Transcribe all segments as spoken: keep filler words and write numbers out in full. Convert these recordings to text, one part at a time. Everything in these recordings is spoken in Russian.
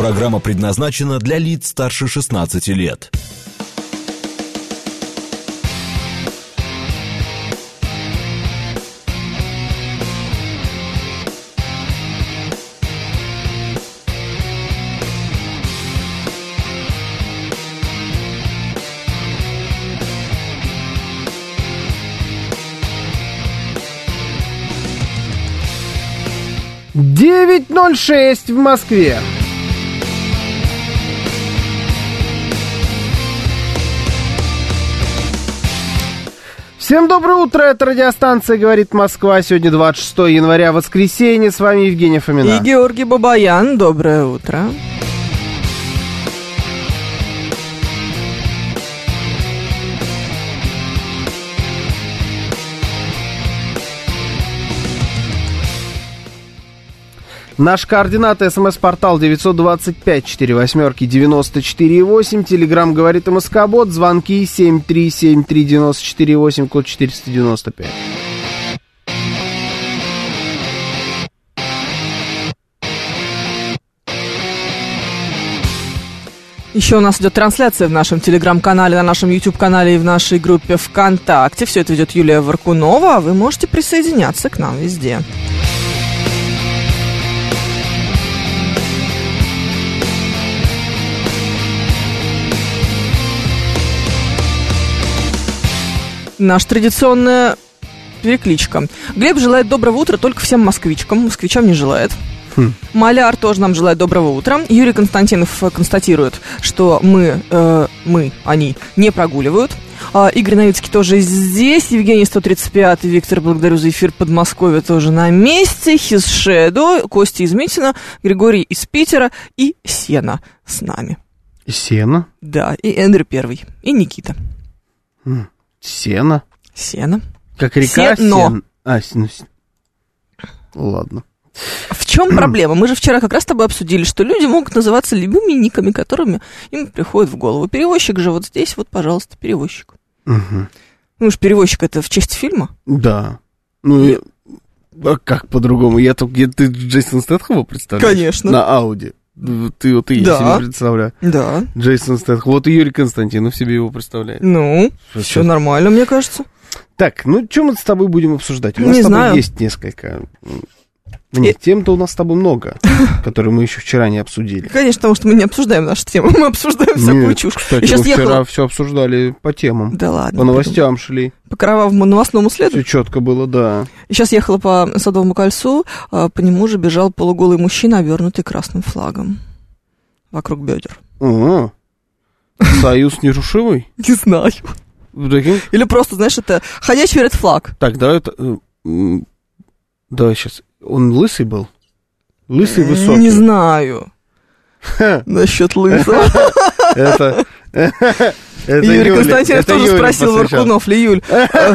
Программа предназначена для лиц старше шестнадцати лет. девять ноль шесть в Москве. Всем доброе утро, это радиостанция «Говорит Москва». Сегодня двадцать шестое января, воскресенье. С вами Евгения Фомина. И Георгий Бабаян. Доброе утро. Наши координаты: смс-портал девять два пять четыре восемь девяносто четыре восемь. Телеграм «Говорит МСК-бот». Звонки семь три семь три девяносто четыре восемь, код четыреста девяносто пять. Еще у нас идет трансляция в нашем телеграм-канале, на нашем YouTube-канале и в нашей группе ВКонтакте. Все это ведет Юлия Варкунова, а вы можете присоединяться к нам везде. Наша традиционная перекличка. Глеб желает доброго утра только всем москвичкам. Москвичам не желает. Хм. Маляр тоже нам желает доброго утра. Юрий Константинов констатирует, что мы, э, мы, они не прогуливают. А, Игорь Новицкий тоже здесь. Евгений сто тридцать пять. Виктор, благодарю за эфир. Подмосковье тоже на месте. His Shadow. Костя из Митина. Григорий из Питера. И Сена с нами. Сена? Да, и Эндрю первый. И Никита. Хм. Сена? Сена. Как река Сено. Сен... А, ну... Ладно. В чем проблема? Мы же вчера как раз с тобой обсудили, что люди могут называться любыми никами, которыми им приходит в голову. Перевозчик же вот здесь, вот, пожалуйста, перевозчик. Угу. Ну уж перевозчик — это в честь фильма? Да. Ну, я... а как по-другому? Я только... Я... Ты Джейсон Стэтхэма представляешь? Конечно. На Ауди. Ты вот и я да. себе представляю. Да. Джейсон Стэтхэм. Вот и Юрий Константинов себе его представляет. Ну, все нормально, мне кажется. Так, ну что мы с тобой будем обсуждать? У нас Не с тобой знаю. есть несколько... Нет, тем-то у нас с тобой много, которые мы еще вчера не обсудили. Конечно, потому что мы не обсуждаем наши темы, мы обсуждаем всякую Нет, чушь. Кстати, Я сейчас мы вчера ехала... все обсуждали по темам. Да ладно. По новостям шли. По кровавому новостному следу? Все четко было, да. И сейчас ехала по Садовому кольцу, по нему же бежал полуголый мужчина, обернутый красным флагом. Вокруг бедер. О, союз нерушимый? Не знаю. Таким? Или просто, знаешь, это ходячий ред флаг. Так, давай это... Давай сейчас. Он лысый был? Лысый, высокий? Не знаю. Насчет лысого. Это... Юрий Константинов тоже спросил Варкунов. Ли, Юль,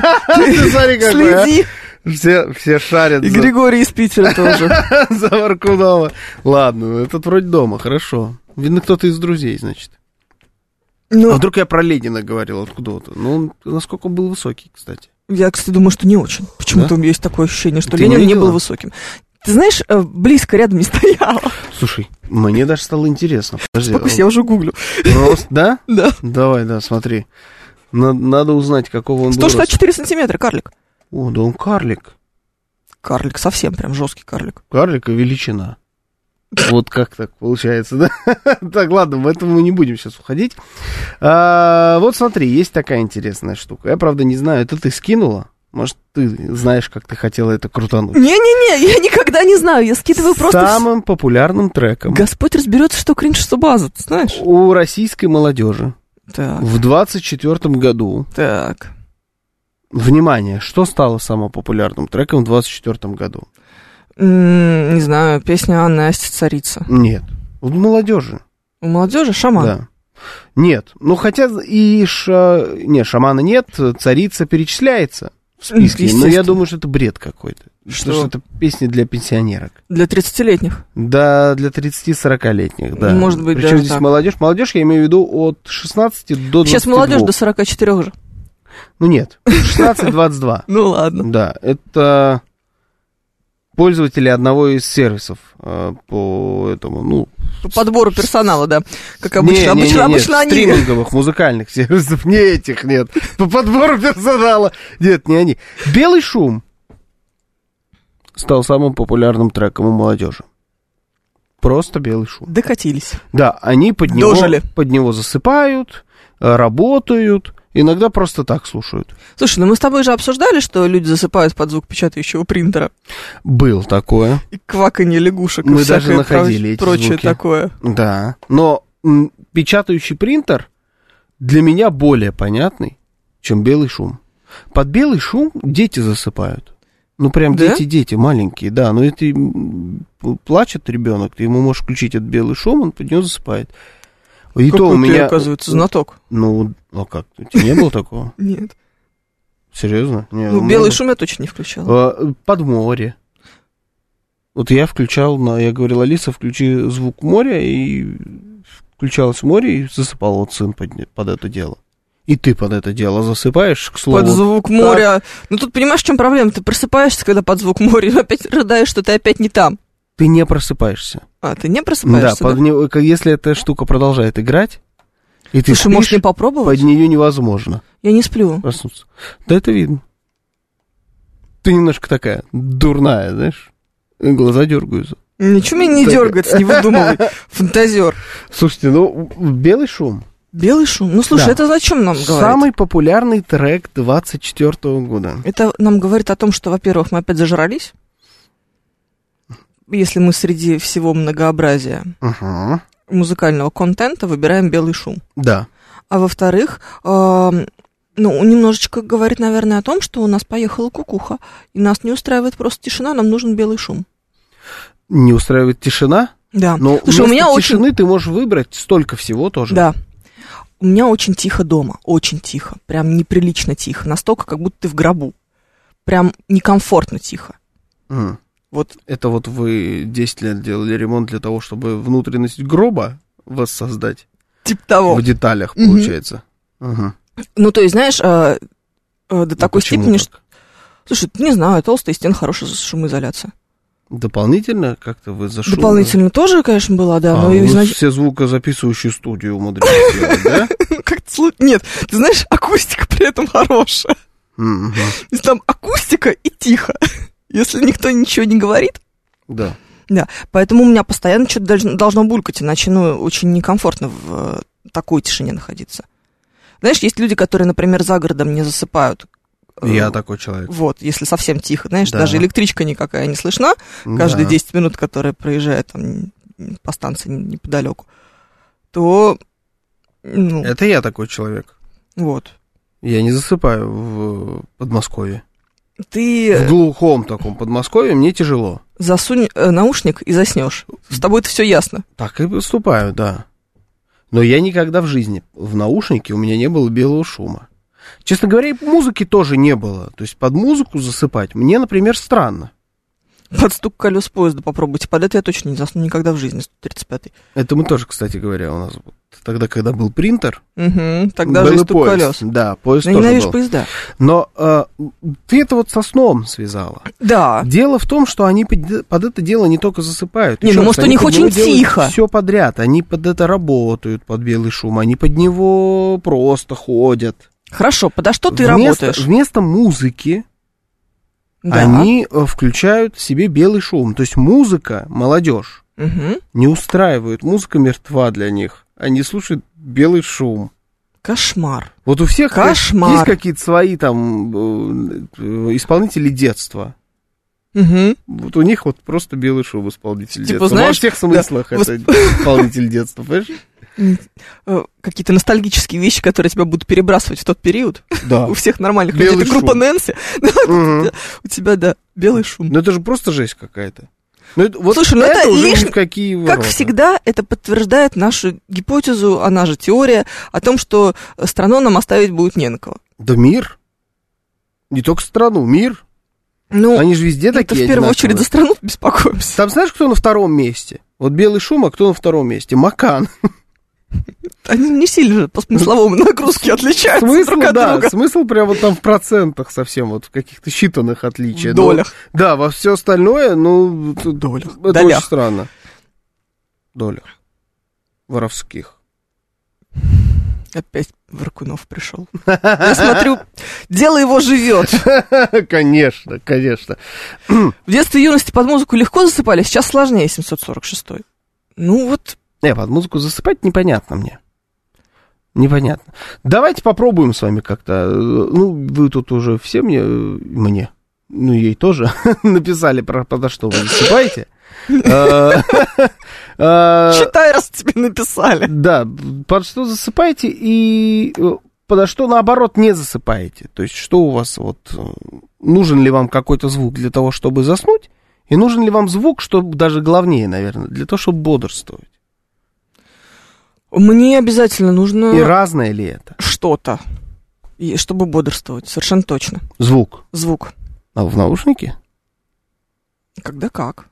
следи. Все, все шарят. И за... Григорий из Питера тоже. За Варкунова. Ладно, этот вроде дома, хорошо. Видно, кто-то из друзей, значит. Ну... А вдруг я про Ленина говорил откуда-то? Ну, он, насколько он был высокий, кстати. Я, кстати, думаю, что не очень. Почему-то да? Есть такое ощущение, что Ты Ленин не, не был высоким. Ты знаешь, близко рядом не стоял. Слушай, мне даже стало интересно. Подожди. Успокойся, я уже гуглю. Просто, да? Да. Давай, да, смотри. Надо узнать, какого он был. сто шестьдесят четыре сантиметра, карлик. О, да он карлик. Карлик, совсем прям жесткий карлик. Карлик и величина. Вот как так получается, да? Так, ладно, в этом мы не будем сейчас уходить. А, вот смотри, есть такая интересная штука. Я, правда, не знаю, это ты скинула? Может, ты знаешь, как ты хотела это крутануть? Не-не-не, я никогда не знаю, я скидываю просто... Самым популярным треком. Господь разберется, что кринж, что база, ты знаешь? У российской молодежи. Так. В двадцать четвёртом году. Так. Внимание, что стало самым популярным треком в двадцать четвёртом году? Mm, не знаю, песня Анны Асти «Царица». Нет, у молодежи. У молодежи «Шаман». Да. Нет, ну хотя и ша... не, «Шамана» нет, «Царица» перечисляется в списке, но я думаю, что это бред какой-то. Что? Что это песни для пенсионерок. Для тридцатилетних? Да, для тридцати-сорокалетних, да. Может быть, причем даже здесь так. молодежь. Молодежь, я имею в виду, от шестнадцати до двадцати двух. Сейчас молодежь до сорока четырёх же. Ну нет, шестнадцать двадцать два. Ну ладно. Да, это пользователи одного из сервисов э, по этому, ну... По подбору персонала, да, как обычно. Не, не, обычно, не, обычно нет, они... стриминговых музыкальных сервисов, не этих, нет. По подбору персонала. Нет, не они. «Белый шум» стал самым популярным треком у молодежи. Просто «Белый шум». Докатились. Да, они под него, Дожили. под него засыпают, работают, иногда просто так слушают. Слушай, ну мы с тобой же обсуждали, что люди засыпают под звук печатающего принтера. Был такое. И кваканье лягушек, Мы и всякое даже находили проч- эти прочее звуки. такое. Да, но м, печатающий принтер для меня более понятный, чем «Белый шум». Под «Белый шум» дети засыпают. Ну, прям Да? дети-дети, маленькие, да. Но если м, плачет ребенок, ты ему можешь включить этот «Белый шум», он под него засыпает. И Какой то у ты, меня... оказывается, знаток. Ну, а как? У тебя не было такого? Нет. Серьезно? Не, у Ну, меня «Белый было. шум» я точно не включала. А, Под море. Вот я включал, на, я говорил, Алиса, включи звук моря, и включалось море, и засыпал вот сын под, под это дело. И ты под это дело засыпаешь, к слову. Под звук моря. Ну, тут понимаешь, в чем проблема? Ты просыпаешься, когда под звук моря, но опять рыдаешь, что ты опять не там. Ты не просыпаешься. А, ты не Да, просыпаешься, под да? него- к- если эта штука продолжает играть, и ты Слушай, может, не спишь, попробовать? под нее невозможно Я не сплю. проснуться. Да это видно. Ты немножко такая дурная, знаешь, глаза дергаются. Ничего меня не Так. дергается, не выдумывай. Фантазер. Слушайте, ну, «Белый шум». Белый шум. Ну, слушай, Да. это зачем нам говорит? Самый популярный трек двадцать четвёртого года. Это нам говорит о том, что, во-первых, мы опять зажрались. Если мы среди всего многообразия Ага. музыкального контента выбираем «Белый шум». Да. А во-вторых, э, ну, немножечко говорит, наверное, о том, что у нас поехала кукуха, и нас не устраивает просто тишина, нам нужен белый шум. Не устраивает тишина, Да. но Слушай, у вместо меня тишины очень... ты можешь выбрать столько всего тоже. Да. У меня очень тихо дома, очень тихо, прям неприлично тихо, настолько, как будто ты в гробу. Прям некомфортно тихо. М. Вот. Это вот вы десять лет делали ремонт для того, чтобы внутренность гроба воссоздать Типа того. в деталях, Мгм. получается. Ага. Ну, то есть, знаешь, э, э, до Ну, такой почему степени, так? что... Слушай, не знаю, толстые стены, хорошая шумоизоляция. Дополнительно как-то вы зашли? Дополнительно тоже, конечно, была, да, А, но вы изнач- все звукозаписывающие студию умудрились сделать, да? как-то слу- Нет, ты знаешь, акустика при этом хорошая. Мгм. Если там акустика и тихо. Если никто ничего не говорит. Да. Да, поэтому у меня постоянно что-то должно, должно булькать, иначе, ну, очень некомфортно в э, такой тишине находиться. Знаешь, есть люди, которые, например, за городом не засыпают. э, Я такой человек. Вот, если совсем тихо, знаешь, Да. даже электричка никакая не слышна, каждые Да. десять минут, которая проезжает там по станции неподалеку, то, ну, Это я такой человек. вот. Я не засыпаю в Подмосковье. Ты В глухом таком Подмосковье мне тяжело. засунь э, наушник и заснешь. С тобой это все ясно. Так и поступаю, да. Но я никогда в жизни в наушнике у меня не было белого шума. Честно говоря, и музыки тоже не было. То есть под музыку засыпать мне, например, странно. Под стук колес поезда попробуйте. Под это я точно не засну никогда в жизни, сто тридцать пятый. Это мы тоже, кстати говоря, у нас вот тогда, когда был принтер, Угу, тогда был же и и стук поезд. колес. Да, поезд Я тоже ненавижу был. поезда. Но э, ты это вот со сном связала. Да. Дело в том, что они под, под это дело не только засыпают. Не, Еще ну, раз, может, у они них под очень него делают тихо. Все подряд. Они под это работают, под белый шум. Они под него просто ходят. Хорошо, подо что ты вместо, работаешь? Вместо музыки Да. они э, включают себе белый шум. То есть музыка, молодежь, Мгм. не устраивает. Музыка мертва для них. Они слушают белый шум. Кошмар. Вот у всех Кошмар. есть какие-то свои там э, э, исполнители детства. Мгм. Вот у них вот просто белый шум исполнитель Типа, детства. знаешь, Во всех смыслах да, это исполнитель детства, понимаешь? Э, Какие-то ностальгические вещи, которые тебя будут перебрасывать в тот период. Да. У всех нормальных Белый людей. Это группа шум. Нэнси. Мгм. У тебя, да, белый шум. Ну это же просто жесть какая-то. Ну, это, вот Слушай, ну это, это уже лишь- ни в какие Как ворота. всегда, это подтверждает нашу гипотезу, она же теория, о том, что страну нам оставить будет не на кого. Да мир. Не только страну, мир. Ну, Они же везде это такие в первую очередь за одинаковые. страну беспокоимся. Там знаешь, кто на втором месте? Вот белый шум, а кто на втором месте? Макан. Они не сильно по смысловому нагрузке отличаются Смысл, друг от да, друга. смысл прямо там в процентах совсем, вот в каких-то считанных отличиях. В долях. Но, да, во все остальное, ну, В долях. это Долях. очень странно. Долях. Воровских. Опять Варкунов пришел. Я смотрю, дело его живет. Конечно, конечно. В детстве и юности под музыку легко засыпали, сейчас сложнее, семьсот сорок шестой. Ну вот. Не, под музыку засыпать непонятно мне. Непонятно. Давайте попробуем с вами как-то. Ну, вы тут уже все мне, мне, ну, ей тоже написали, про подо что вы засыпаете. Читай, раз тебе написали. Да, под что засыпаете и подо что, наоборот, не засыпаете. То есть, что у вас вот... Нужен ли вам какой-то звук для того, чтобы заснуть? И нужен ли вам звук, чтобы даже главнее, наверное, для того, чтобы бодрствовать? Мне обязательно нужно... И разное ли это? Что-то, и чтобы бодрствовать, совершенно точно. Звук. Звук. А в наушнике? Когда как.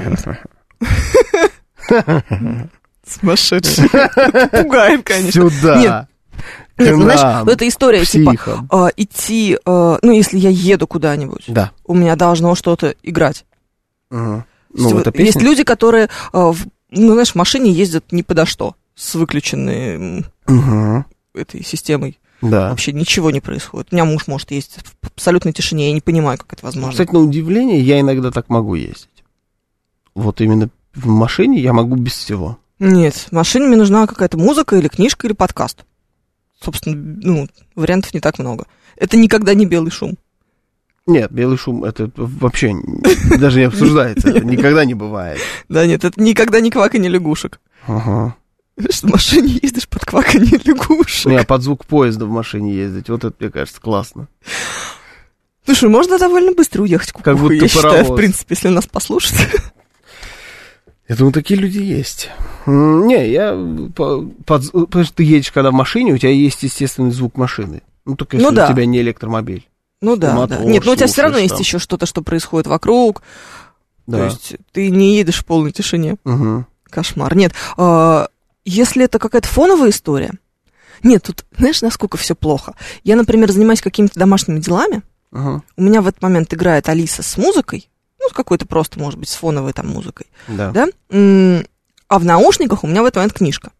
Сумасшедший. Пугает, конечно. Сюда. Нет. Нет, ну, знаешь, вот эта история, типа, э, идти, э, ну, если я еду куда-нибудь, да. у меня должно что-то играть. Угу. Ну, есть, есть люди, которые, э, в, ну, знаешь, в машине ездят ни подо что, с выключенной угу. этой системой. Да. Вообще ничего не происходит. У меня муж может ездить в абсолютной тишине, я не понимаю, как это возможно. Кстати, на удивление, я иногда так могу ездить. Вот именно в машине я могу без всего. Нет, в машине мне нужна какая-то музыка или книжка, или подкаст. Собственно, ну, вариантов не так много. Это никогда не белый шум. Нет, белый шум, это вообще даже не обсуждается, это никогда не бывает. Да нет, это никогда не кваканье лягушек. Ага. Что в машине ездишь под кваканье лягушек. Не, под звук поезда в машине ездить, вот это, мне кажется, классно. Слушай, можно довольно быстро уехать к как будто я паровоз. считаю, в принципе, если нас послушать. Я думаю, такие люди есть. Не, я... Под, потому что ты едешь, когда в машине, у тебя есть естественный звук машины. Ну, только если ну, да. у тебя не электромобиль. Ну да, мотор, да. Нет, ну у тебя все равно там. есть еще что-то, что происходит вокруг. Да. То есть ты не едешь в полной тишине. Угу. Кошмар. Нет, э, если это какая-то фоновая история... Нет, тут, знаешь, насколько все плохо? Я, например, занимаюсь какими-то домашними делами. Угу. У меня в этот момент играет Алиса с музыкой. Ну, с какой-то просто, может быть, с фоновой там музыкой. Да. Да? А в наушниках у меня в этот момент книжка.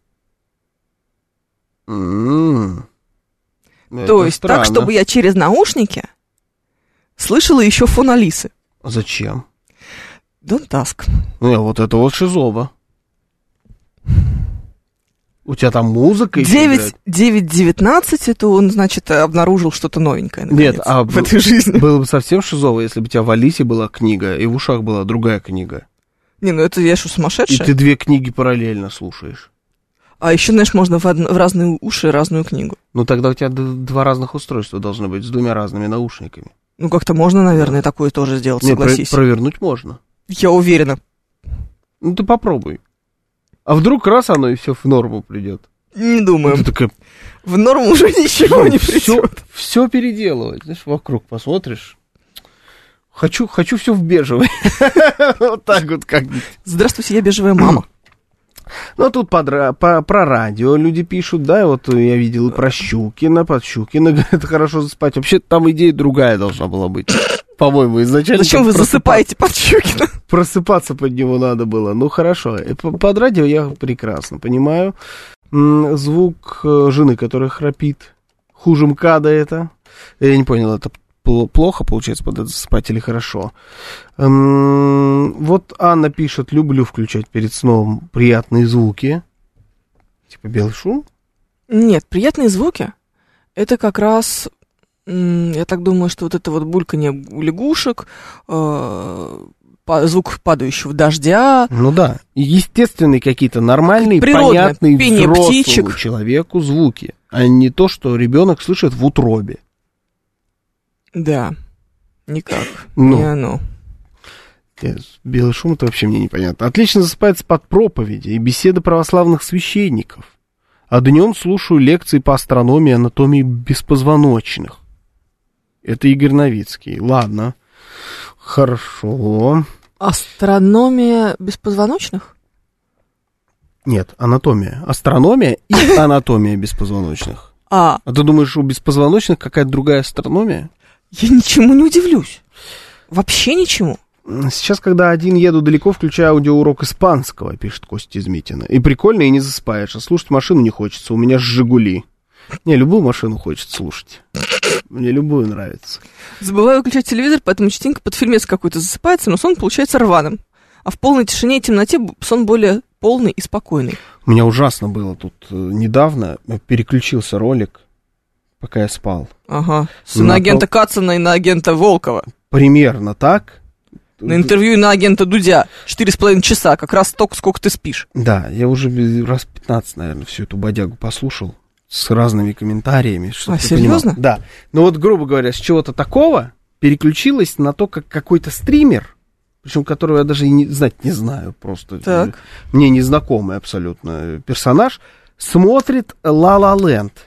Mm-hmm. То есть странно. Так, чтобы я через наушники слышала еще фон Алисы. Зачем? Don't ask. Не, вот это вот шизово. У тебя там музыка девять девятнадцать, это он, значит, обнаружил что-то новенькое, наконец, Нет, а в этой жизни. Было бы совсем шизово, если бы у тебя в Алисе была книга, и в ушах была другая книга. Не, ну это я что, сумасшедшая? И ты две книги параллельно слушаешь. А еще, знаешь, можно в, од... в разные уши разную книгу. Ну тогда у тебя два разных устройства должны быть, с двумя разными наушниками. Ну как-то можно, наверное, такое тоже сделать, Нет, согласись. Про- провернуть можно. Я уверена. Ну ты попробуй. А вдруг раз оно и все в норму придет? Не думаю. Ты такая... В норму уже ничего не придет. Все, все переделывать. Знаешь, вокруг посмотришь. Хочу, хочу все в бежевый. Вот так вот как-нибудь. Здравствуйте, я бежевая мама. Ну, тут про радио люди пишут, да, вот я видел и про Щукина, под Щукина, говорят, хорошо заспать. Вообще, там идея другая должна была быть. По-моему, изначально... Зачем вы засыпаете под Щукина? Просыпаться под него надо было. Ну, хорошо. Под радио я прекрасно понимаю. Звук жены, которая храпит. Хуже МКАДа это. Я не понял, это плохо, получается, под это засыпать или хорошо. Вот Анна пишет, люблю включать перед сном приятные звуки. Типа белый шум? Нет, приятные звуки. Это как раз... Я так думаю, что вот это вот бульканье лягушек, э, звук падающего дождя. Ну да, естественные какие-то нормальные, природное, понятные взрослому птичек. человеку звуки, а не то, что ребенок слышит в утробе. Да, никак, ну, не оно. Белый шум, это вообще мне непонятно. Отлично засыпается под проповеди и беседы православных священников. А днем слушаю лекции по астрономии и анатомии беспозвоночных. Это Игорь Новицкий. Ладно. Хорошо. Астрономия беспозвоночных? Нет, анатомия. Астрономия и анатомия беспозвоночных. А. А ты думаешь, у беспозвоночных какая-то другая астрономия? Я ничему не удивлюсь. Вообще ничему. Сейчас, когда один еду далеко, включаю аудиоурок испанского, пишет Костя Измитина. И прикольно, и не засыпаешь. А слушать машину не хочется. У меня «Жигули». Не, любую машину хочется слушать. Мне любую нравится. Забываю выключать телевизор, поэтому частенько под фильмец какой-то засыпается, но сон получается рваным. А в полной тишине и темноте сон более полный и спокойный. У меня ужасно было тут недавно. Переключился ролик, пока я спал. Ага. С на агента то... Кацана и на агента Волкова. Примерно так. На интервью и на агента Дудя. Четыре с половиной часа. Как раз столько, сколько ты спишь. Да, я уже раз пятнадцать, наверное, всю эту бодягу послушал. С разными комментариями. А, серьезно? Да. Но вот, грубо говоря, с чего-то такого переключилась на то, как какой-то стример, причем которого я даже и не, знать не знаю, просто так. Мне незнакомый абсолютно персонаж, смотрит «Ла Ла Ленд».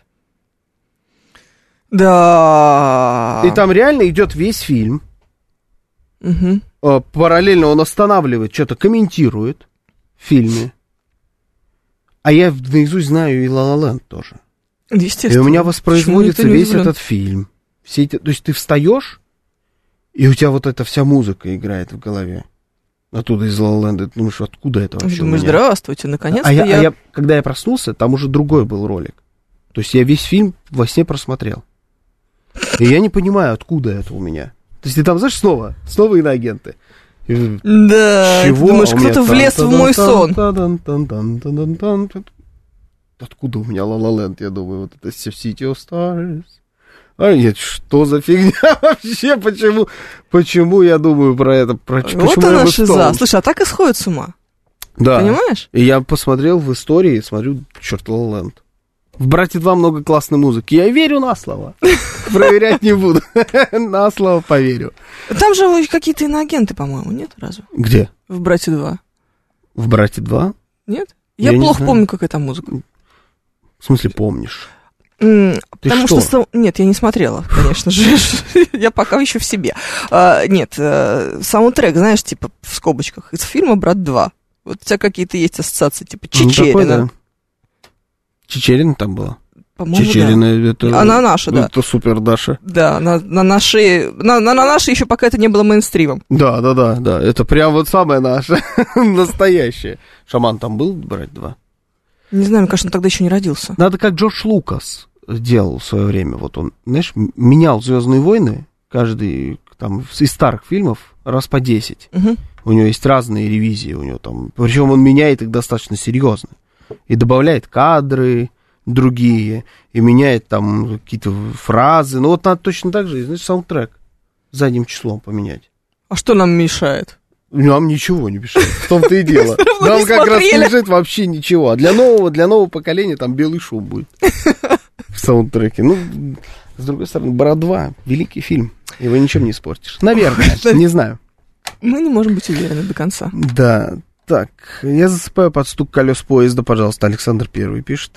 Да. И там реально идет весь фильм. Угу. Параллельно он останавливает, что-то комментирует в фильме. А я наизусть знаю и «Ла Ла Ленд» тоже. Естественно. И у меня воспроизводится весь этот фильм. Все эти, то есть ты встаешь, и у тебя вот эта вся музыка играет в голове. Оттуда из «Ла Ла Ленда. Ты думаешь, откуда это вообще? Думаешь, здравствуйте, наконец-то а я, я... А я, когда я проснулся, там уже другой был ролик. То есть я весь фильм во сне просмотрел. И я не понимаю, откуда это у меня. То есть ты там, знаешь, снова, снова иноагенты. И... Да, чего? Ты думаешь, кто-то влез в мой сон. Откуда у меня «Ла Ла Ленд», я думаю, вот это «City of Stars». А нет, что за фигня вообще, почему, почему я думаю про это, про, вот почему она шиза, слушай, а так и сходит с ума, да. Понимаешь? И я посмотрел в истории, смотрю, черт, «Ла Ла Ленд». В «Братья два» много классной музыки, я верю на слово, проверять не буду, на слово поверю. Там же какие-то иноагенты, по-моему, нет разве? Где? В «Братья два». В «Братья два»? Нет? Я, я плохо помню, какая там музыка. В смысле, помнишь? Mm, потому что? что... Нет, я не смотрела, конечно же. Я пока еще в себе. А, нет, а, саундтрек, знаешь, типа в скобочках, из фильма «Брат два». Вот у тебя какие-то есть ассоциации, типа Чичерина. Ну, такой, да. Чичерина там была? По-моему, Чичерина, да. это... Она наша, да. Это супер Даша. Да, на, на нашей... На, на, на нашей еще пока это не было мейнстримом. Да, да, да, да. Это прям вот самое наше. Настоящее. Шаман там был, «Брать два»? Не знаю, мне кажется, он тогда еще не родился. Надо, как Джордж Лукас делал в свое время. Вот он, знаешь, менял «Звездные войны», каждый там из старых фильмов раз по десять. Угу. У него есть разные ревизии. У него там, причем он меняет их достаточно серьезно. И добавляет кадры другие, и меняет там какие-то фразы. Ну вот надо точно так же, знаешь, саундтрек задним числом поменять. А что нам мешает? Нам ничего не мешает, в том-то и дело. Нам как раз лежит вообще ничего. А для нового, для нового поколения там белый шум будет в саундтреке. Ну, с другой стороны, «Брат два» — великий фильм. Его ничем не испортишь. Наверное, не знаю. Мы не можем быть уверены до конца. Да, так, я засыпаю под стук колес поезда, пожалуйста, Александр Первый пишет.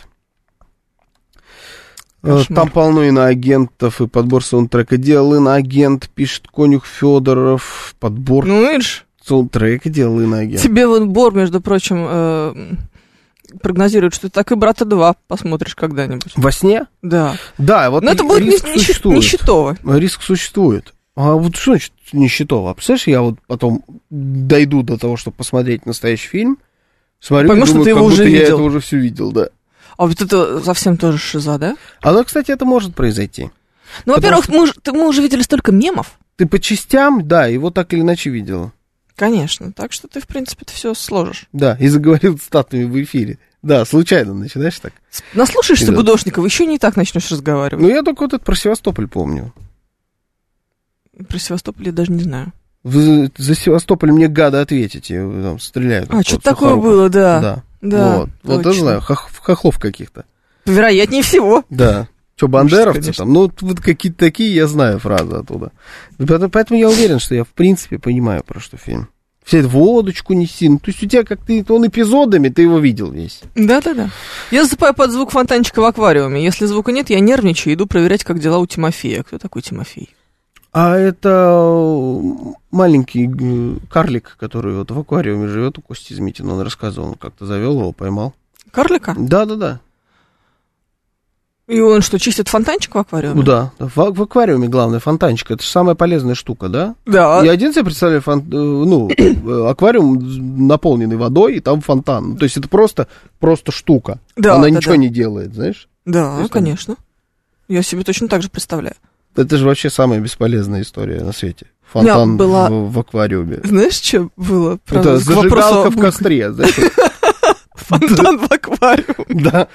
Кошмар. Там полно иноагентов и подбор саундтрека делал иноагент, пишет Конюх Федоров. Подбор ну, видишь? Саундтрека делал иноагент. Тебе вот Бор, между прочим, э, прогнозирует, что ты так и «Брата два» посмотришь когда-нибудь. Во сне? Да. Да, вот. Но это будет не нищетово. Риск существует. А вот что значит нищетово? Представляешь, я вот потом дойду до того, чтобы посмотреть настоящий фильм, смотрю, Поймешь, думаю, что ты как его будто уже я видел. это уже все видел, да. А вот это совсем тоже шиза, да? А ну, кстати, это может произойти. Ну, во-первых, что... мы, мы уже видели столько мемов. Ты по частям, да, его так или иначе видела. Конечно, так что ты, в принципе, это все сложишь. Да, и заговорил цитатами в эфире. Да, случайно начинаешь так. Наслушаешься Гудошникова, еще не так начнешь разговаривать. Ну, я только вот это про Севастополь помню. Про Севастополь я даже не знаю. Вы за Севастополь мне, гады, ответите. Там стреляют. А, что-то такое было, да. Да. Да, вот, вот я знаю, хох, хохлов каких-то. Вероятнее всего. Да. Что, бандеровцы там? Ну, вот какие-то такие, я знаю фразы оттуда. Поэтому я уверен, что я, в принципе, понимаю, про что фильм. Все это водочку неси. Ну, то есть у тебя как-то он эпизодами, ты его видел весь. Да-да-да. Я засыпаю под звук фонтанчика в аквариуме. Если звука нет, я нервничаю и иду проверять, как дела у Тимофея. Кто такой Тимофей? А это маленький карлик, который вот в аквариуме живет у Кости Измитина, он рассказывал, он как-то завел его, поймал. Карлика? Да-да-да. И он что, чистит фонтанчик в аквариуме? Да, в, в аквариуме главное фонтанчик, это же самая полезная штука, да? Да. Я один себе представляю, фон, ну, аквариум наполненный водой, и там фонтан. То есть это просто, просто штука. Да, Она да, ничего да. не делает, знаешь? Да, есть, конечно. Я себе точно так же представляю. Это же вообще самая бесполезная история на свете. Фонтан была... в, в аквариуме. Знаешь, что было? Правда, это зажигалка в костре, знаешь? Фонтан в аквариуме. Да.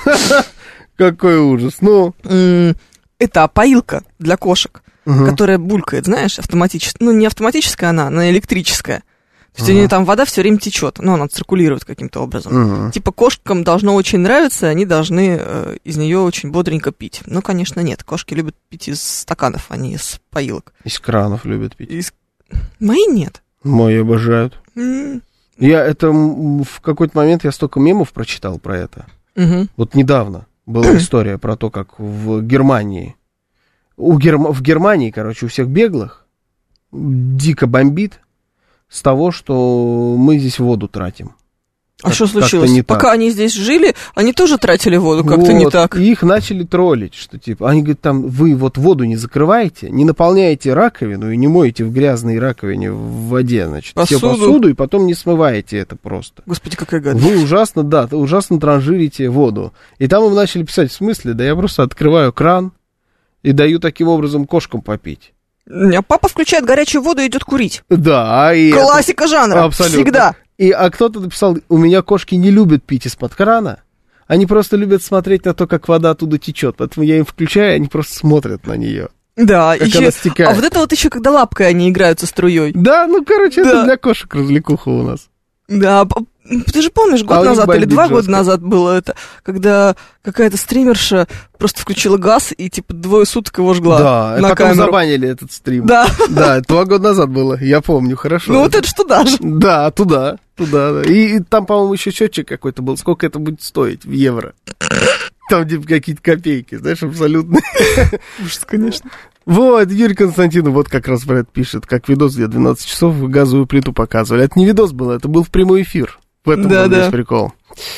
Какой ужас. Ну. Это опоилка для кошек, которая булькает, знаешь, автоматически. Ну, не автоматическая она, она электрическая. То есть у нее там вода все время течет, но она циркулирует каким-то образом. Uh-huh. Типа кошкам должно очень нравиться, они должны э, из нее очень бодренько пить. Ну, конечно, нет. Кошки любят пить из стаканов, а не из поилок. Из кранов любят пить. Из... Мои нет. Мои обожают. Mm. Я это в какой-то момент я столько мемов прочитал про это. Uh-huh. Вот недавно была история про то, как в Германии, у Герм... в Германии, короче, у всех беглых дико бомбит с того, что мы здесь воду тратим. А как, что случилось? Пока так. Они здесь жили, они тоже тратили воду, как-то вот, не так. И их начали троллить, что типа, они говорят, там, вы вот воду не закрываете, не наполняете раковину и не моете в грязной раковине в воде, значит, посуду. Все посуду, и потом не смываете это просто. Господи, какая гадость. Вы ужасно, да, ужасно транжирите воду. И там им начали писать, в смысле, да я просто открываю кран и даю таким образом кошкам попить. Папа включает горячую воду и идет курить. Да, и классика это... жанра. Абсолютно. Всегда. И, а кто-то написал, у меня кошки не любят пить из-под крана, они просто любят смотреть на то, как вода оттуда течет, поэтому я им включаю, они просто смотрят на нее. Да, как еще... она стекает. А вот это вот еще когда лапкой они играются струей. Да, ну, короче, да. Это для кошек развлекуха у нас. Да, ты же помнишь, год а назад или два жестко. года назад было это, когда какая-то стримерша просто включила газ и типа двое суток его жгла. Да, на потом камеру. Забанили этот стрим. Да. Да, два года назад было, я помню, хорошо. Ну вот это ж туда же. Да, туда, туда, да. И, и там, по-моему, еще счетчик какой-то был, сколько это будет стоить в евро. Там типа какие-то копейки, знаешь, абсолютно. Ужас, конечно. Вот, Юрий Константинов вот как раз про это пишет, как видос, где двенадцать часов газовую плиту показывали. Это не видос был, это был в прямой эфир. В этом да, был да. весь прикол.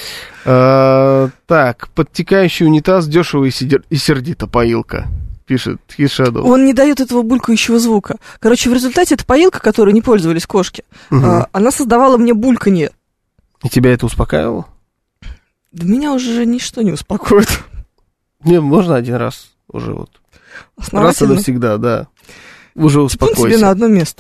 А, так, подтекающий унитаз, дешево и, сидер... и сердито, поилка, пишет Хишаду. Он не дает этого булькающего звука. Короче, в результате эта поилка, которой не пользовались кошки, угу. а, она создавала мне бульканье. И тебя это успокаивало? Да меня уже ничто не успокоит. Не, можно один раз уже вот. Раз и навсегда, да. Уже успокойся. Типун себе на одно место.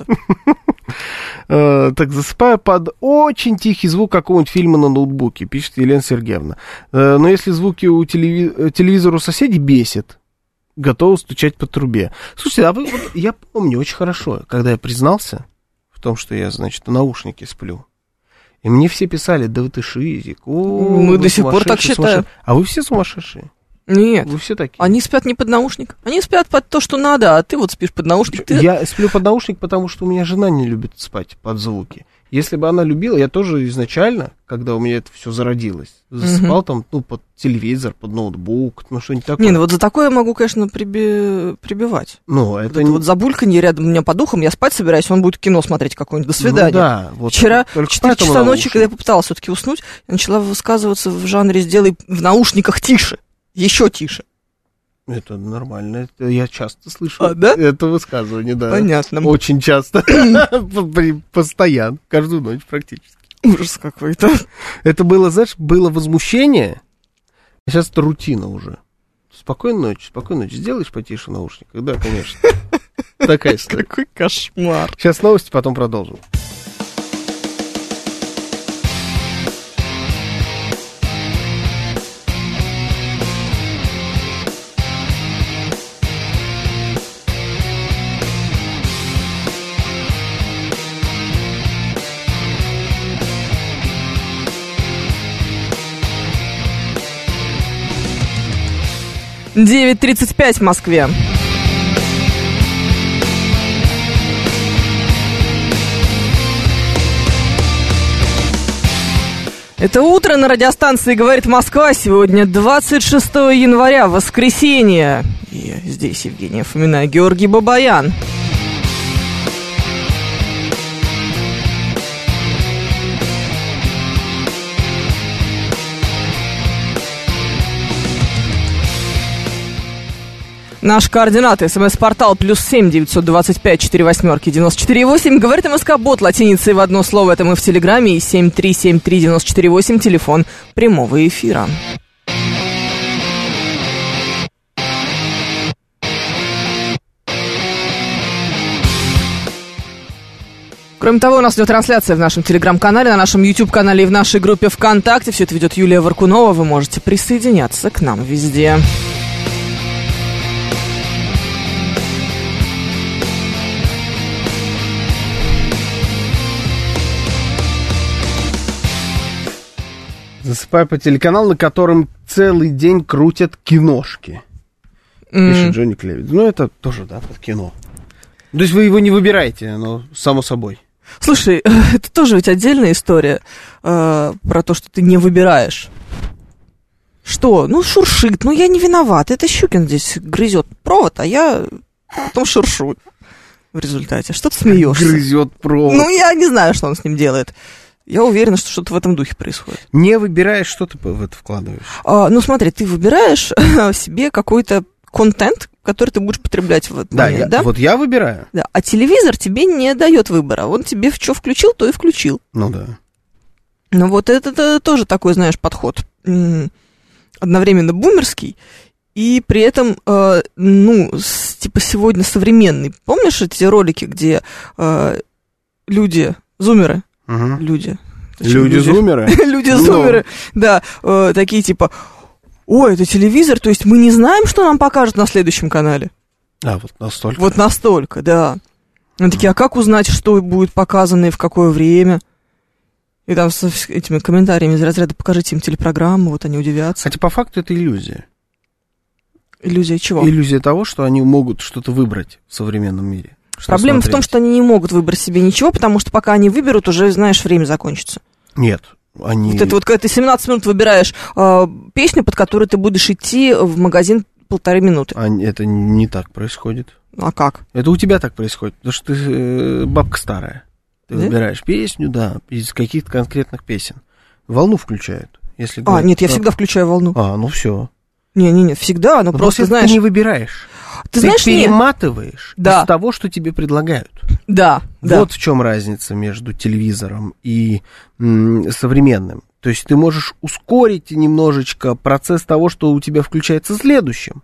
Так, засыпаю под очень тихий звук какого-нибудь фильма на ноутбуке, пишет Елена Сергеевна. Но если звуки у телевизора у соседей бесит, готова стучать по трубе. Слушайте, а вы, вот, я помню очень хорошо, когда я признался в том, что я, значит, в наушнике сплю. И мне все писали, да вы ты шизик. О, мы до сих пор так считаем. А вы все сумасшедшие? Нет, вы все такие. Они спят не под наушник, они спят под то, что надо, а ты вот спишь под наушник. Ты... Я сплю под наушник, потому что у меня жена не любит спать под звуки. Если бы она любила, я тоже изначально, когда у меня это все зародилось, засыпал угу. там, ну, под телевизор, под ноутбук, ну, что-нибудь такое. Не, ну вот за такое я могу, конечно, приби... прибивать. Ну, это... Вот, не... вот за бульканье рядом у меня под ухом, я спать собираюсь, он будет кино смотреть какое-нибудь, до свидания. Ну, да. Вот вчера в четыре часа ночи, когда я попыталась все-таки уснуть, я начала высказываться в жанре «сделай в наушниках тише», еще тише. Это нормально, это я часто слышу а, да? это высказывание, да. Понятно. Очень часто, постоянно, каждую ночь практически. Ужас какой-то. Это было, знаешь, было возмущение, а сейчас это рутина уже. Спокойной ночи, спокойной ночи. Сделаешь потише в наушниках? Да, конечно. Такая история. Какой кошмар. Сейчас новости, потом продолжим. девять тридцать пять в Москве. Это утро на радиостанции «Говорит Москва». Сегодня двадцать шестого января, воскресенье. И здесь Евгения Фомина, Георгий Бабаян. Наши координаты. СМС-портал плюс семь девятьсот двадцать пять четыре восьмерки девяносто четыре восемь. Говорит МСК-бот латиницей в одно слово. Это мы в Телеграме. И семь три семь три девяносто четыре восемь. Телефон прямого эфира. Кроме того, у нас идет трансляция в нашем Телеграм-канале, на нашем YouTube-канале и в нашей группе ВКонтакте. Все это ведет Юлия Варкунова. Вы можете присоединяться к нам везде. Засыпаю по телеканалу, на котором целый день крутят киношки. Mm. Пишет Джонни Клевец. Ну, это тоже, да, под кино. То есть вы его не выбираете, оно само собой. Слушай, это тоже ведь отдельная история э, про то, что ты не выбираешь. Что? Ну, шуршит. Ну, я не виноват. Это Щукин здесь грызет провод, а я потом шуршу в результате. Что ты смеешься? Грызет провод. Ну, я не знаю, что он с ним делает. Я уверена, что что-то в этом духе происходит. Не выбираешь, что ты в это вкладываешь? А, ну, смотри, ты выбираешь себе какой-то контент, который ты будешь потреблять в этот да, момент, я, да? Вот я выбираю. Да, а телевизор тебе не дает выбора. Он тебе в что включил, то и включил. Ну да. Ну вот это, это тоже такой, знаешь, подход. Одновременно бумерский, и при этом, э, ну, с, типа сегодня современный. Помнишь эти ролики, где э, люди, зумеры, Угу. люди. Люди-зумеры? Люди-зумеры, да, э, такие типа, ой, это телевизор, то есть мы не знаем, что нам покажут на следующем канале. А, вот настолько. Вот настолько, да. Они такие, а как узнать, что будет показано и в какое время? И там с этими комментариями из разряда «покажите им телепрограмму», вот они удивятся. Хотя по факту это иллюзия. Иллюзия чего? Иллюзия того, что они могут что-то выбрать в современном мире. Проблема смотреть. В том, что они не могут выбрать себе ничего, потому что пока они выберут, уже, знаешь, время закончится. Нет, они... Вот это вот, когда ты семнадцать минут выбираешь э, песню, под которую ты будешь идти в магазин полторы минуты. А это не так происходит. А как? Это у тебя так происходит, потому что ты э, бабка старая. Ты да? выбираешь песню, да, из каких-то конкретных песен. Волну включают. Если а, говорить, нет, я что... всегда включаю волну. А, ну все. Не-не-не, всегда, но, но просто, знаешь... Ты не выбираешь. Ты, ты знаешь, перематываешь да. из того, что тебе предлагают. Да, да. Вот в чем разница между телевизором и м, современным. То есть ты можешь ускорить немножечко процесс того, что у тебя включается следующим.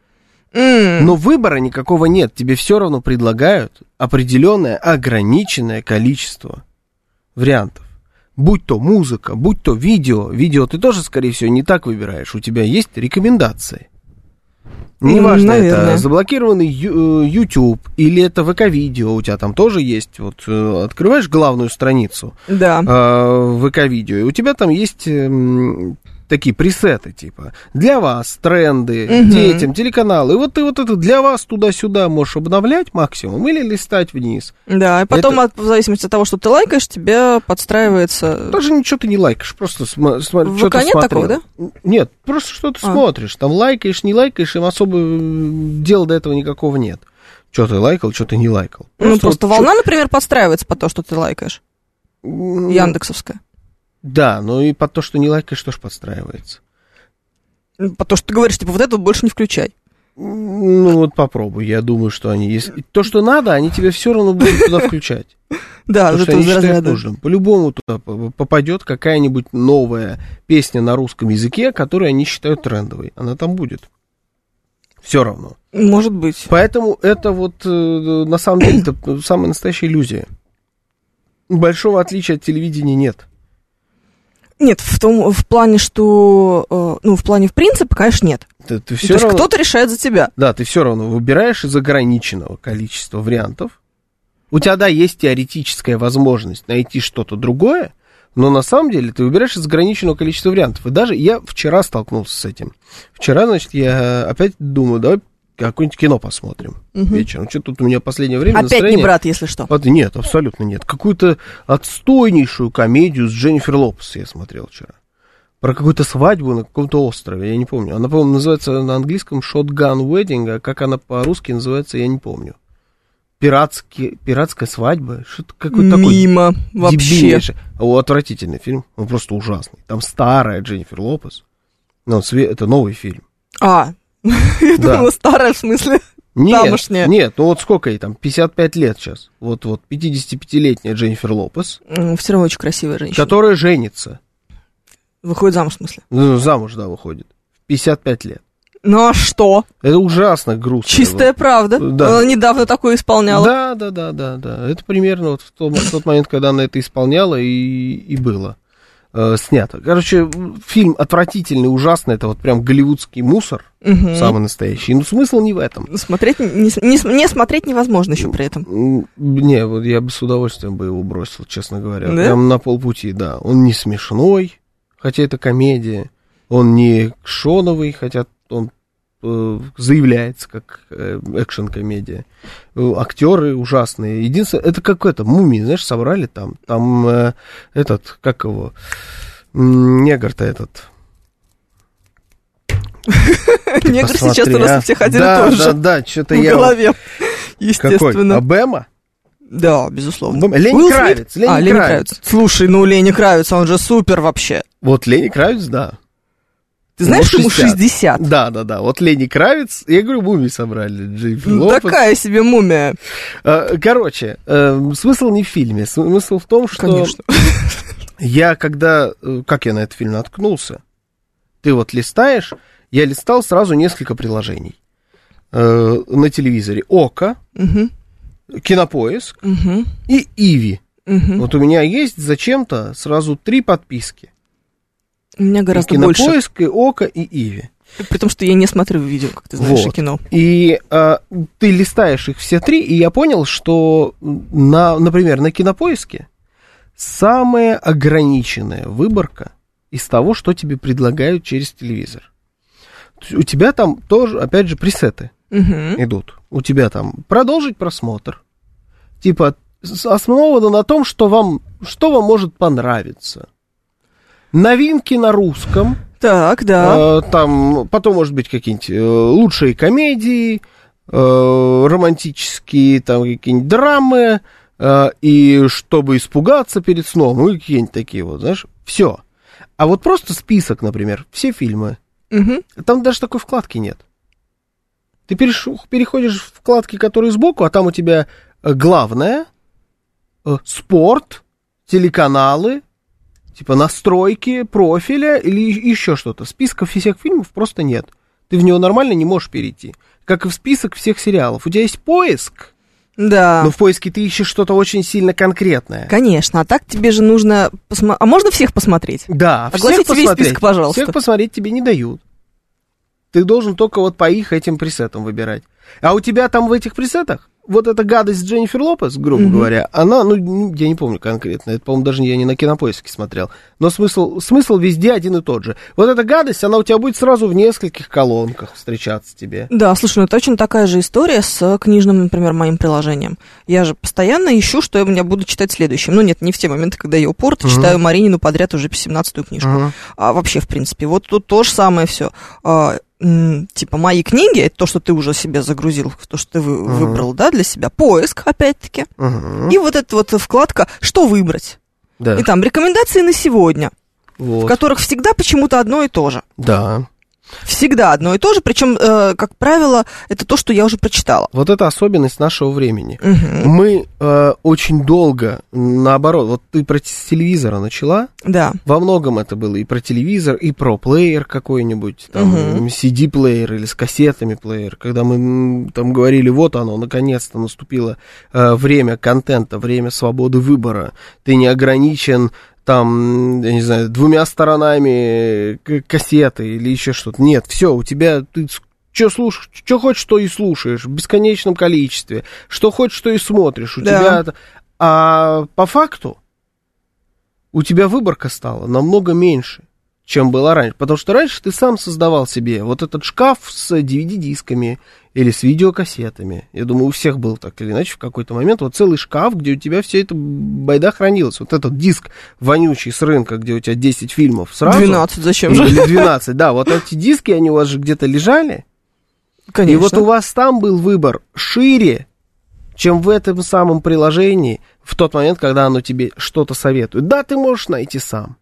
Mm. Но выбора никакого нет. Тебе все равно предлагают определенное ограниченное количество вариантов. Будь то музыка, будь то видео. Видео ты тоже, скорее всего, не так выбираешь. У тебя есть рекомендации. Неважно, это заблокированный YouTube или это ВК-видео, у тебя там тоже есть. Вот открываешь главную страницу да. э, ВК-видео, и у тебя там есть э, такие пресеты, типа, для вас тренды, угу. детям, телеканалы. И вот ты вот это для вас туда-сюда можешь обновлять максимум или листать вниз. Да, и потом, это... от, в зависимости от того, что ты лайкаешь, тебе подстраивается... Даже ничего ты не лайкаешь, просто см- см- в что-то ВК нет смотрел. такого, да? Нет, просто что-то а. смотришь. Там лайкаешь, не лайкаешь, им особо дела до этого никакого нет. Что ты лайкал, что ты не лайкал. Просто ну, просто вот волна, что... например, подстраивается под то, что ты лайкаешь. Яндексовская. Да, но и под то, что не лайкаешь, тоже подстраивается. Под то, что ты говоришь, типа, вот это больше не включай. Ну, вот попробуй, я думаю, что они... Если... То, что надо, они тебе все равно будут туда включать. Да, потому что они считают нужным. По-любому туда попадет какая-нибудь новая песня на русском языке, которую они считают трендовой. Она там будет. Все равно. Может быть. Поэтому это вот, на самом деле, это самая настоящая иллюзия. Большого отличия от телевидения нет. Нет, в том, в плане, что, ну, в плане, в принципе, конечно, нет. Ты, ты все То равно... есть кто-то решает за тебя. Да, ты все равно выбираешь из ограниченного количества вариантов. У тебя, да, есть теоретическая возможность найти что-то другое, но на самом деле ты выбираешь из ограниченного количества вариантов. И даже я вчера столкнулся с этим. Вчера, значит, я опять думаю, давай какое-нибудь кино посмотрим угу. вечером. Что тут у меня в последнее время Опять настроение... не брат, если что. Нет, абсолютно нет. Какую-то отстойнейшую комедию с Дженнифер Лопес я смотрел вчера. Про какую-то свадьбу на каком-то острове, я не помню. Она, по-моему, называется на английском Shotgun Wedding, а как она по-русски называется, я не помню. Пиратский, пиратская свадьба, что-то какой-то такой... Мимо, вообще. О, отвратительный фильм, он просто ужасный. Там старая Дженнифер Лопес. Ну, это новый фильм. А, я думала, старая в смысле тамошняя. Нет, ну вот сколько ей там, пятьдесят пять лет сейчас. Вот-вот, пятидесятипятилетняя Дженнифер Лопес. Все равно очень красивая женщина. Которая женится. Выходит замуж, в смысле? Ну, замуж, да, выходит. В пятьдесят пять лет. Ну, а что? Это ужасно грустно. Чистая вот. Правда. Да. Она недавно такое исполняла. Да, да, да, да, да. Это примерно вот в тот, в тот момент, когда она это исполняла, и, и было э, снято. Короче, фильм отвратительный, ужасный. Это вот прям голливудский мусор, угу. самый настоящий. Но смысл не в этом. Смотреть, не, не, не смотреть невозможно еще при этом. Не, вот я бы с удовольствием бы его бросил, честно говоря. Да? Прям на полпути, да. Он не смешной, хотя это комедия. Он не кшоновый, хотя он э, заявляется как э, экшн-комедия. Э, актеры ужасные. Единственное, это как это, мумии, знаешь, собрали там. Там э, этот, как его, негр-то этот. Негр сейчас у нас у всех один и тот же. Да, да, что-то я... В голове, Какой? естественно. Обама? Да, безусловно. Лени Кравиц. А, Лени Кравиц. Слушай, ну Лени Кравиц, он же супер вообще. Вот Leni Kravitz, да. Ты знаешь, что ему шестьдесят? Да, да, да. Вот Leni Kravitz, я говорю, мумии собрали. Дженнифер Лопес. Такая себе мумия. Короче, смысл не в фильме. Смысл в том, что... Конечно. Я когда... Как я на этот фильм наткнулся? Ты вот листаешь, я листал сразу несколько приложений на телевизоре. Око, угу. Кинопоиск угу. и Иви. Угу. Вот у меня есть зачем-то сразу три подписки. У меня гораздо и больше. Кинопоиск, и Око, и Иви. При том, что я не смотрю видео, как ты знаешь, вот. и кино. И а, ты листаешь их все три, и я понял, что, на, например, на Кинопоиске самая ограниченная выборка из того, что тебе предлагают через телевизор. У тебя там тоже, опять же, пресеты угу. идут. У тебя там продолжить просмотр. Типа основано на том, что вам, что вам может понравиться. Новинки на русском. Так, да. Э, там потом, может быть, какие-нибудь э, лучшие комедии, э, романтические, там какие-нибудь драмы, э, и чтобы испугаться перед сном, ну и какие-нибудь такие вот, знаешь, все. А вот просто список, например, все фильмы. Угу. Там даже такой вкладки нет. Ты переш... переходишь в вкладки, которые сбоку, а там у тебя главное, э, спорт, телеканалы, типа настройки профиля или еще что-то. Списков всех фильмов просто нет. Ты в него нормально не можешь перейти. Как и в список всех сериалов. У тебя есть поиск, да. но в поиске ты ищешь что-то очень сильно конкретное. Конечно, а так тебе же нужно... Посмо... А можно всех посмотреть? Да, огласите всех весь посмотреть. список, пожалуйста. Всех посмотреть тебе не дают. Ты должен только вот по их этим пресетам выбирать. А у тебя там в этих пресетах вот эта гадость Дженнифер Лопес, грубо mm-hmm. говоря, она, ну, я не помню конкретно, это, по-моему, даже я не на Кинопоиске смотрел, но смысл, смысл везде один и тот же. Вот эта гадость, она у тебя будет сразу в нескольких колонках встречаться тебе. Да, слушай, ну, это очень такая же история с книжным, например, моим приложением. Я же постоянно ищу, что я меня буду читать следующим. Ну, нет, не в те моменты, когда я упорто mm-hmm. читаю Маринину подряд уже семнадцатую книжку. Mm-hmm. А вообще, в принципе, вот тут то же самое все. Типа, мои книги, это то, что ты уже себе загрузил, то, что ты вы, uh-huh. выбрал, да, для себя. Поиск, опять-таки. Uh-huh. И вот эта вот вкладка «Что выбрать?». Да. И там рекомендации на сегодня, вот. В которых всегда почему-то одно и то же. Да. Всегда одно и то же, причем, э, как правило, это то, что я уже прочитала. Вот это особенность нашего времени. Угу. Мы э, очень долго, наоборот, вот ты про телевизора начала. Да. Во многом это было и про телевизор, и про плеер какой-нибудь, там, угу. си ди-плеер или с кассетами плеер. Когда мы там говорили, вот оно, наконец-то наступило э, время контента, время свободы выбора. Ты не ограничен... там, я не знаю, двумя сторонами кассеты или еще что-то. Нет, все, у тебя ты что слушаешь, что хочешь, то и слушаешь в бесконечном количестве. Что хочешь, то и смотришь. У да. тебя... А по факту у тебя выборка стала намного меньше, чем была раньше. Потому что раньше ты сам создавал себе вот этот шкаф с ди ви ди-дисками или с видеокассетами. Я думаю, у всех был так или иначе в какой-то момент вот целый шкаф, где у тебя все это байда хранилось. Вот этот диск вонючий с рынка, где у тебя десять фильмов сразу. двенадцать, зачем же? Или двенадцать, да. Вот эти диски, они у вас же где-то лежали. Конечно. И вот у вас там был выбор шире, чем в этом самом приложении в тот момент, когда оно тебе что-то советует. Да, ты можешь найти сам.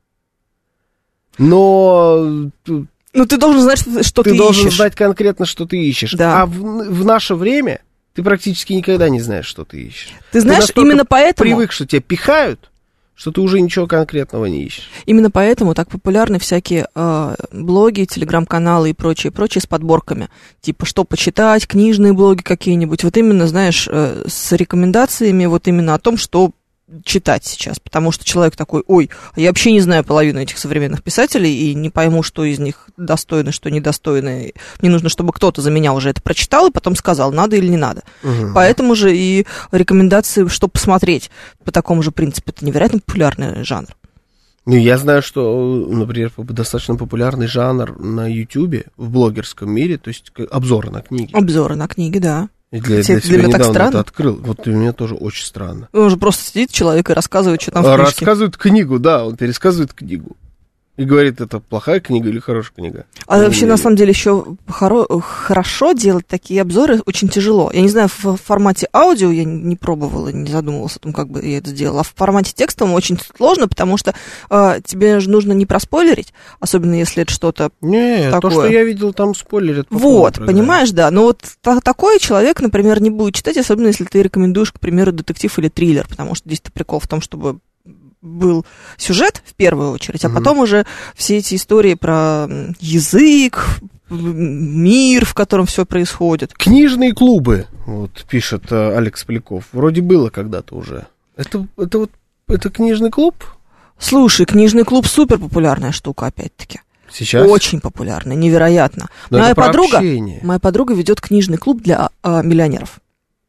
Но... Ну, ты должен знать, что, что ты, ты должен ищешь. знать конкретно, что ты ищешь. Да. А в, в наше время ты практически никогда не знаешь, что ты ищешь. Ты знаешь, ты именно поэтому... привык, что тебя пихают, что ты уже ничего конкретного не ищешь. Именно поэтому так популярны всякие э, блоги, телеграм-каналы и прочее, прочее с подборками. Типа, что почитать, книжные блоги какие-нибудь. Вот именно, знаешь, э, с рекомендациями вот именно о том, что читать сейчас, потому что человек такой, ой, я вообще не знаю половину этих современных писателей и не пойму, что из них достойно, что недостойно. Мне нужно, чтобы кто-то за меня уже это прочитал и потом сказал, надо или не надо. Угу. Поэтому же и рекомендации, что посмотреть по такому же принципу, это невероятно популярный жанр. Ну, я знаю, что, например, достаточно популярный жанр на Ютубе в блогерском мире, то есть обзоры на книги. Обзоры на книги, да. И для, Тебе, для себя для меня недавно так странно. это открыл. Вот для меня тоже очень странно. Он же просто сидит человек и рассказывает, что там в книжке. Рассказывает книгу, да, он пересказывает книгу. И говорит, это плохая книга или хорошая книга. А ну, вообще, на самом деле, еще хоро- хорошо делать такие обзоры очень тяжело. Я не знаю, в формате аудио я не пробовала, не задумывалась о том, как бы я это сделала. А в формате текстовом очень сложно, потому что э, тебе же нужно не проспойлерить, особенно если это что-то Не, такое. то, что я видел, там спойлерят. Вот, понимаешь, да. Но вот та- такой человек, например, не будет читать, особенно если ты рекомендуешь, к примеру, детектив или триллер, потому что здесь-то прикол в том, чтобы был сюжет в первую очередь, а mm-hmm. потом уже все эти истории про язык, мир, в котором все происходит. Книжные клубы, вот пишет э, Алекс Поляков, вроде было когда-то уже. Это, это вот это книжный клуб? Слушай, книжный клуб супер популярная штука, опять-таки. Сейчас? Очень популярная, невероятно. Но моя это подруга, общение. моя подруга ведет книжный клуб для а, миллионеров.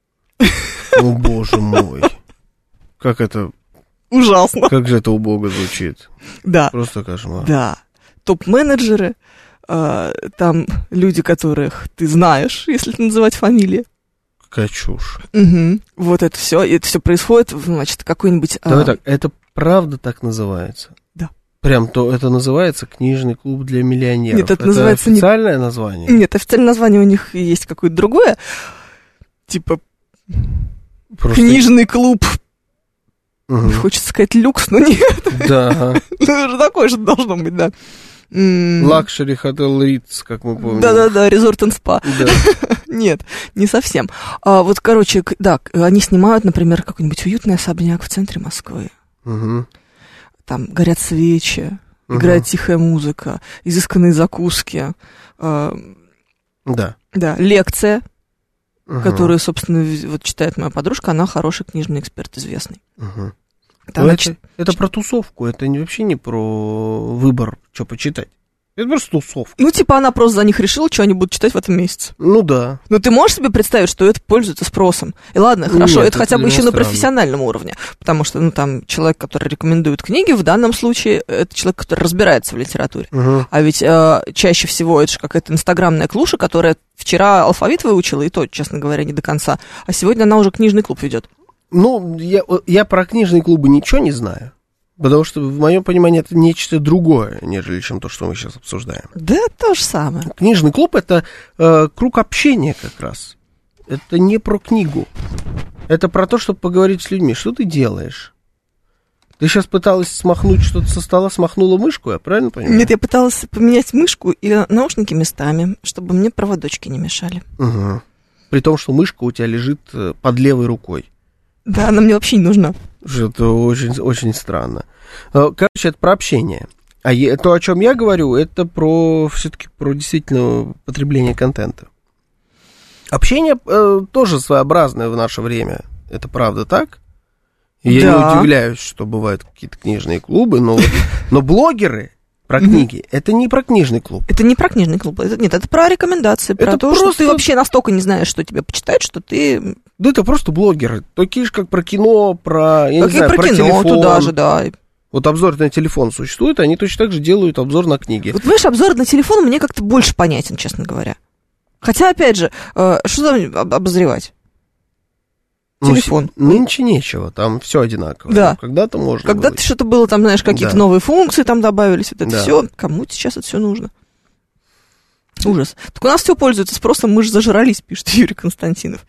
О, боже мой. Как это... Ужасно. Как же это убого звучит. Да. Просто кошмар. Да. Топ-менеджеры, э, там люди, которых ты знаешь, если это называть фамилии. Какая чушь. Угу. Вот это все. И это все происходит, значит, какой-нибудь... Давай а... так, это правда так называется? Да. Прям то это называется книжный клуб для миллионеров. Нет, это, это называется... официальное не... название? Нет, официальное название у них есть какое-то другое. Типа... Просто... Книжный клуб... Угу. Хочется сказать люкс, но нет. Да. Ну, уже такое же должно быть, да. Лакшери Хотел Ритц, как мы помним. Да-да-да, Резорт энд Спа. Нет, не совсем. А, вот, короче, да, они снимают, например, какой-нибудь уютный особняк в центре Москвы. Угу. Там горят свечи, угу. играет тихая музыка, изысканные закуски. А, да. Да, лекция, угу. которую, собственно, вот читает моя подружка, она хороший книжный эксперт, известный. Угу. Там, это, значит... это про тусовку, это не, вообще не про выбор, что почитать. Это просто тусовка. Ну, типа, она просто за них решила, что они будут читать в этом месяце. Ну, да. Но ты можешь себе представить, что это пользуется спросом? И ладно, хорошо, Нет, это, это хотя бы еще странно. на профессиональном уровне. Потому что, ну, там, человек, который рекомендует книги, в данном случае, это человек, который разбирается в литературе. Угу. А ведь э, чаще всего это же какая-то инстаграмная клуша, которая вчера алфавит выучила, и то, честно говоря, не до конца. А сегодня она уже книжный клуб ведет. Ну, я, я про книжные клубы ничего не знаю. Потому что, в моем понимании, это нечто другое, нежели чем то, что мы сейчас обсуждаем. Да, то же самое. Книжный клуб — это э, круг общения как раз. Это не про книгу. Это про то, чтобы поговорить с людьми. Что ты делаешь? Ты сейчас пыталась смахнуть что-то со стола, смахнула мышку, я правильно понимаю? Нет, я пыталась поменять мышку и наушники местами, чтобы мне проводочки не мешали. Угу. При том, что мышка у тебя лежит под левой рукой. Да, она мне вообще не нужна. Это очень, очень странно. Короче, это про общение. А то, о чем я говорю, это про все-таки про действительно потребление контента. Общение э, тоже своеобразное в наше время. Это правда так? Я да. не удивляюсь, что бывают какие-то книжные клубы, но, но блогеры про книги, это не про книжный клуб. Это не про книжный клуб. Это, нет, это про рекомендации. Про это то, просто... что ты вообще настолько не знаешь, что тебе почитать, что ты... Да это просто блогеры. Такие же, как про кино, про, я как не знаю, про, про кино, телефон. Туда же, да. Вот обзор на телефон существует, они точно так же делают обзор на книги. Вот, понимаешь, обзор на телефон мне как-то больше понятен, честно говоря. Хотя, опять же, э, что там обозревать? Телефон. Ну, нынче нечего, там все одинаково. Да. Когда-то можно Когда-то было. что-то было, там, знаешь, какие-то Да. новые функции там добавились, вот это Да. все. Кому сейчас это все нужно? Ужас. Так у нас все пользуется спросом, мы же зажрались, пишет Юрий Константинов.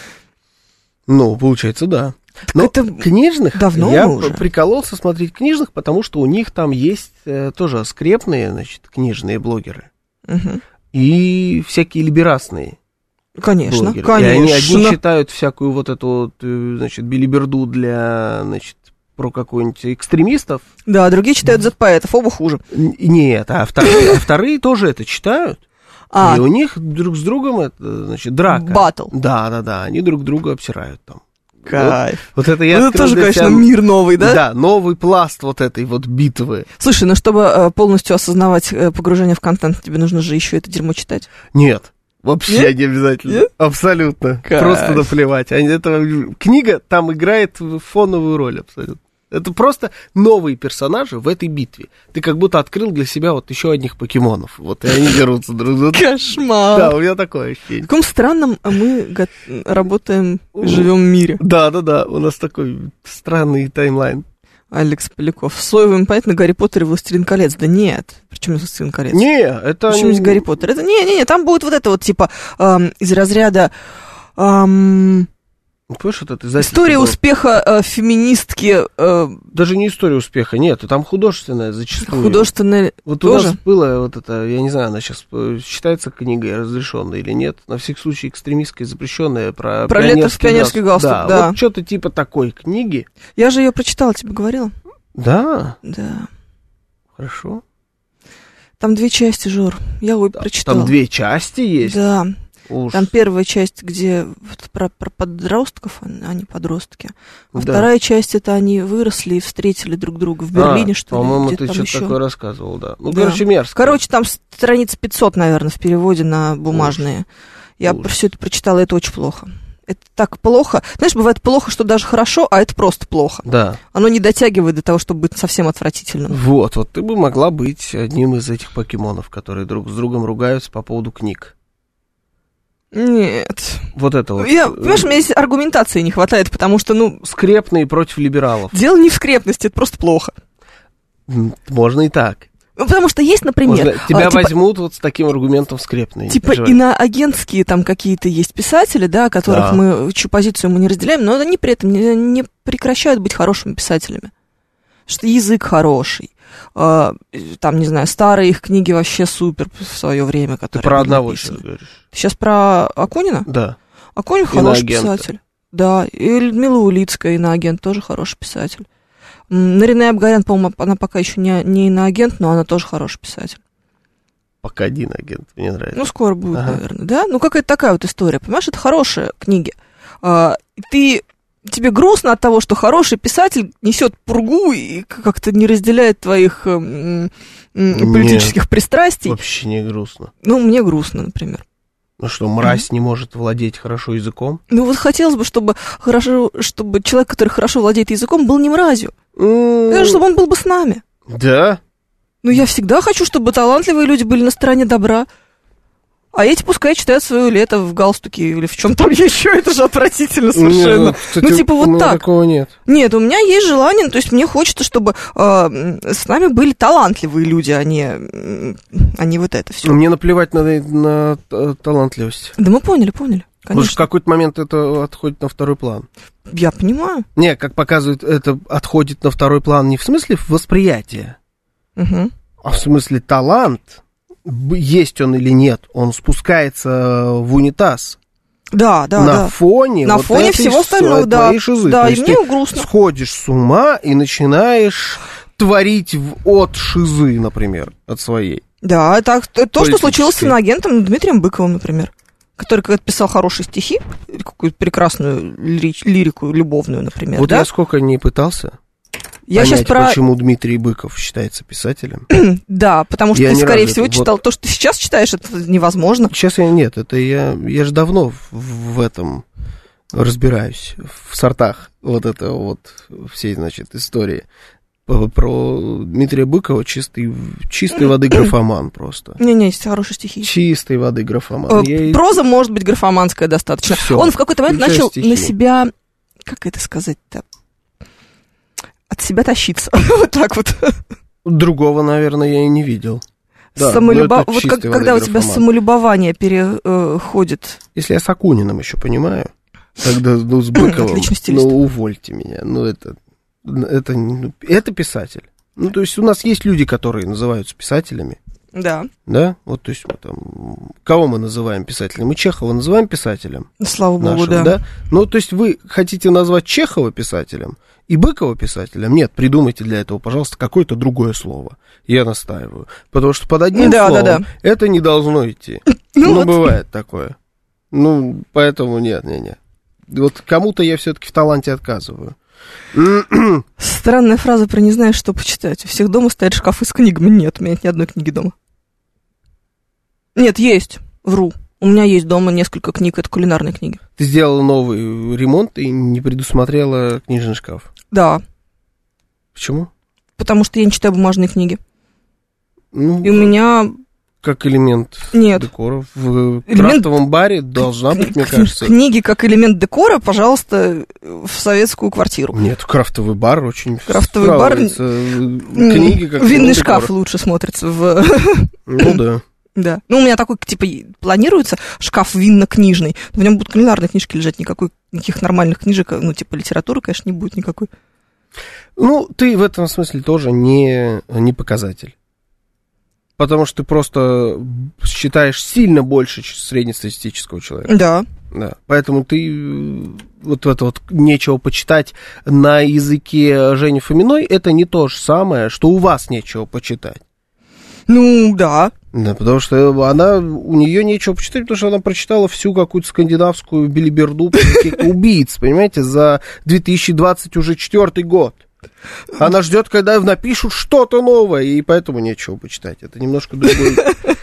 Ну, получается, да. Но это книжных давно я уже. прикололся смотреть книжных, потому что у них там есть э, тоже скрепные, значит, книжные блогеры. Угу. И всякие либерасные Конечно, блогеры. конечно. И они одни читают всякую вот эту вот, э, значит, билиберду для, значит, про какую-нибудь экстремистов. Да, другие читают зет-поэтов, оба хуже. Н- Нет, а вторые, а вторые тоже это читают. А, И у них друг с другом это, значит, драка. баттл. Да, да, да, они друг друга обсирают там. Кайф. Вот, вот это я Ну, это открыл тоже, для конечно, себя- мир новый, да? Да, новый пласт вот этой вот битвы. Слушай, ну чтобы э, полностью осознавать э, погружение в контент, тебе нужно же еще это дерьмо читать. Нет, вообще Нет? не обязательно. Нет? Абсолютно. Кайф. Просто наплевать. Они- Это, книга там играет фоновую роль абсолютно. Это просто новые персонажи в этой битве. Ты как будто открыл для себя вот еще одних покемонов. Вот, и они дерутся друг с другом. Кошмар. Да, у меня такое ощущение. В каком странном мы го- работаем, живем в мире. Да, да, да, у нас такой странный таймлайн. Алекс Поляков. Соевым понятно, Гарри Поттер и Властелин колец. Да нет. Причем здесь Властелин колец? Не, это... Почему здесь Гарри Поттер? Это не-не-не, там будет вот это вот типа эм, из разряда эм, Понимаешь, вот это издательство история было- успеха э, феминистки, э, Даже не история успеха, нет, там художественная зачастую. художественная Вот тоже. у нас было вот это, я не знаю, она сейчас считается книгой разрешенной или нет, на всякий случай экстремистская, запрещенная про, Про лето в пионерский галстук, да, да. вот что-то типа такой книги. Я же ее прочитала, тебе говорила? Да, Да. хорошо. Там две части, Жор. Я обе прочитала. Там две части есть. Да. Уж. Там первая часть, где вот про, про подростков, а не подростки. А Да. вторая часть, это они выросли и встретили друг друга в Берлине, А, что ли. по-моему, где-то ты там что-то еще. такое рассказывал, да. Ну, Да. короче, мерзко. Короче, там страниц пятьсот, наверное, в переводе на бумажные. Я Ужас. все это прочитала, это очень плохо. Это так плохо. Знаешь, бывает плохо, что даже хорошо, а это просто плохо. Да. Оно не дотягивает до того, чтобы быть совсем отвратительным. Вот, вот ты бы могла быть одним из этих покемонов, которые друг с другом ругаются по поводу книг. Нет. Вот это вот. Я, понимаешь, у меня здесь аргументации не хватает, потому что, ну, Скрепные против либералов. дело не в скрепности, это просто плохо. М, Можно и так. Ну, потому что есть, например... Можно- тебя а, типа, возьмут вот с таким аргументом скрепные. не Типа переживай. иноагентские там какие-то есть писатели, да, которых Да. мы, чью позицию мы не разделяем, но они при этом не, не прекращают быть хорошими писателями. Что язык хороший. а, там, не знаю, старые их книги вообще супер в свое время, Ты которые про были одного написаны. сейчас говоришь. Ты сейчас про Акунина? Да. Акунин хороший Иноагента. писатель. Да, и Людмила Улицкая, иноагент, тоже хороший писатель. М, Наринэ Абгарян, по-моему, она пока еще не, не иноагент, но она тоже хороший писатель. Пока один агент, мне нравится. Ну, скоро будет, Ага. наверное, да? Ну, какая-то такая вот история, понимаешь, это хорошие книги. А, и ты, тебе грустно от того, что хороший писатель несет пургу и как-то не разделяет твоих м, м, политических пристрастий. Вообще не грустно. Ну, мне грустно, например. Ну что, мразь не может владеть хорошо языком? Ну, вот хотелось бы, чтобы, хорошо, чтобы человек, который хорошо владеет языком, был не мразью. М, Чтобы он был бы с нами. Да? Ну, я всегда хочу, чтобы талантливые люди были на стороне добра. А эти пускай читают свое лето в галстуке или в чем там еще, это же отвратительно совершенно. Нет, кстати, Ну, типа у вот меня так. такого нет. Нет, у меня есть желание, то есть мне хочется, чтобы э, с нами были талантливые люди, а не, м, а не вот это все. Мне наплевать на, на т- талантливость. Да мы поняли, поняли, Потому что в конечно. какой-то момент это отходит на второй план. Я понимаю. Не, как показывает, это отходит на второй план не в смысле восприятия, Угу. а в смысле талант, б- есть он или нет, он спускается в унитаз. Да, да, на да. фоне, На вот фоне этой всего остального, с- да. твоей шизы. Да, То и есть мне ты грустно. сходишь с ума и начинаешь творить в- от шизы, например, от своей. Да, это то, то, что случилось с Политической. иноагентом Дмитрием Быковым, например, который когда писал хорошие стихи, или какую-то прекрасную лирич- лирику любовную, например, Вот да? я сколько не пытался Я понять, сейчас про... почему Дмитрий Быков считается писателем. Да, потому что Я ты, ни скорее разу всего, это- читал то, что ты сейчас читаешь, это невозможно. Сейчас я нет, это я, я же давно в, в этом разбираюсь, в сортах вот этого вот всей, значит, истории. про Дмитрия Быкова чистой, чистой воды графоман просто. Не-не, есть хорошие стихи. Чистой воды графоман. Я... Проза может быть графоманская достаточно. Всё. Он в какой-то момент начал стихи. На себя, как это сказать-то, от себя тащиться. Вот так вот. Другого, наверное, я и не видел. Да, Самолюба... Вот как, когда у тебя самолюбование переходит. Если я с Акуниным еще понимаю, тогда ну, с Быковым, ну увольте меня. Ну это, это, это писатель. Ну то есть у нас есть люди, которые называются писателями. Да. Да? Вот то есть мы там, кого мы называем писателем? Мы Чехова называем писателем. Слава богу, нашим, да. да. Ну то есть вы хотите назвать Чехова писателем и Быкова писателем? Нет, придумайте для этого, пожалуйста, какое-то другое слово. Я настаиваю. Потому что под одним да, словом да, да. это не должно идти. Ну, ну вот. Бывает такое. Ну, поэтому нет, нет, нет. Вот кому-то я все-таки в таланте отказываю. Странная фраза про не знаешь, что почитать. У всех дома стоят шкафы с книгами. Нет, у меня нет ни одной книги дома. Нет, есть. Вру. У меня есть дома несколько книг, это кулинарные книги. Ты сделала новый ремонт и не предусмотрела книжный шкаф? Да. Почему? Потому что я не читаю бумажные книги. Ну, и у меня... Как элемент Нет. декора. В элемент... крафтовом баре должна быть, мне кажется. Книги как элемент декора, пожалуйста, в советскую квартиру. Нет, крафтовый бар очень Крафтовый бар... Книги как винный шкаф декора. Лучше смотрится в... Ну да. Да. Ну, у меня такой, типа, планируется шкаф винно-книжный. В нем будут кулинарные книжки лежать, никакой, никаких нормальных книжек, ну, типа, литературы, конечно, не будет никакой. Ну, ты в этом смысле тоже не, не показатель. Потому что ты просто считаешь сильно больше среднестатистического человека. Да. Да. Поэтому ты вот это вот нечего почитать на языке Жени Фоминой, это не то же самое, что у вас нечего почитать. Ну, да. Да, потому что она, у нее нечего почитать, потому что она прочитала всю какую-то скандинавскую билиберду про каких-то убийц, понимаете, за две тысячи двадцать уже четвёртый год. Она ждет, когда напишут что-то новое, и поэтому нечего почитать. Это немножко другой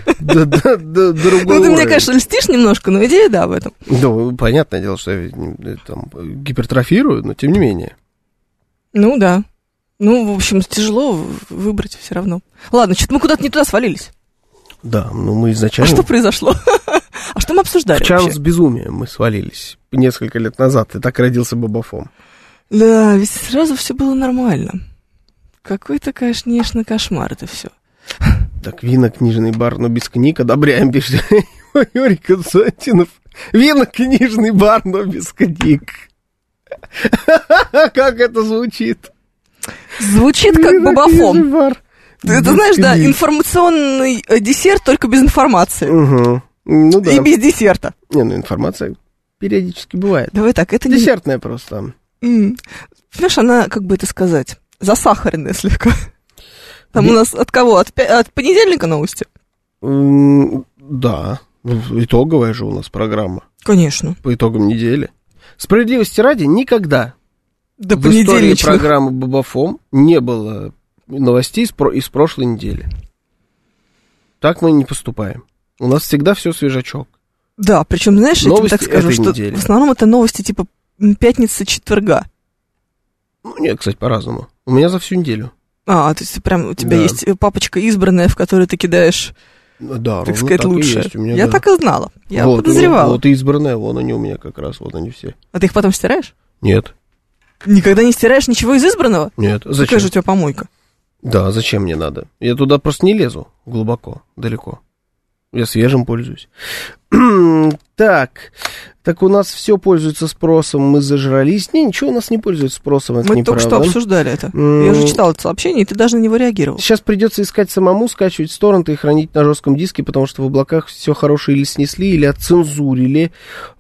другой Ну, ты мне, конечно, льстишь немножко, но идея, да, в этом. Ну, понятное дело, что я там гипертрофирую, но тем не менее. Ну, да. Ну, в общем, тяжело выбрать все равно. Ладно, что-то мы куда-то не туда свалились. Да, ну мы изначально... А что произошло? А что мы обсуждали вообще? В Чарльз безумие мы свалились несколько лет назад, и так родился Бобофом. Да, ведь сразу все было нормально. Какой-то, конечно, кошмар это все. Так, вино-книжный бар, но без книг, одобряем, пишет Юрий Константинов. Вино-книжный бар, но без книг. Как это звучит? Звучит как Бобофом. Это, знаешь, да, информационный десерт, только без информации. Угу. Ну, да. И без десерта. Не, ну информация периодически бывает. Давай так, это десертная не... просто. Mm. Понимаешь, она, как бы это сказать, засахаренная слегка. Там Нет. у нас от кого? От, от понедельника новости? Mm, да. Итоговая же у нас программа. Конечно. По итогам недели. Справедливости ради, никогда До в истории программы Бобофом не было новостей из, про, из прошлой недели. Так мы не поступаем. У нас всегда все свежачок. Да, причем, знаешь, я тебе так скажу, что недели. В основном это новости типа пятницы-четверга. Ну, нет, кстати, по-разному. У меня за всю неделю. А, то есть прям у тебя да. есть папочка избранная, в которую ты кидаешь, да, так сказать, так лучше. Есть, меня, я да. так и знала, я вот, подозревала. Вот, вот избранная, вон они у меня как раз, вот они все. А ты их потом стираешь? Нет. Никогда не стираешь ничего из избранного? Нет, зачем? Какая же у тебя помойка? Да, зачем мне надо? Я туда просто не лезу глубоко, далеко. Я свежим пользуюсь. Так, так у нас все пользуется спросом, мы зажрались. Не, ничего у нас не пользуется спросом, это мы неправда. только что обсуждали это. Mm. Я уже читал это сообщение, и ты даже на него реагировал. Сейчас придется искать самому, скачивать с торрента и хранить на жестком диске, потому что в облаках все хорошее или снесли, или отцензурили.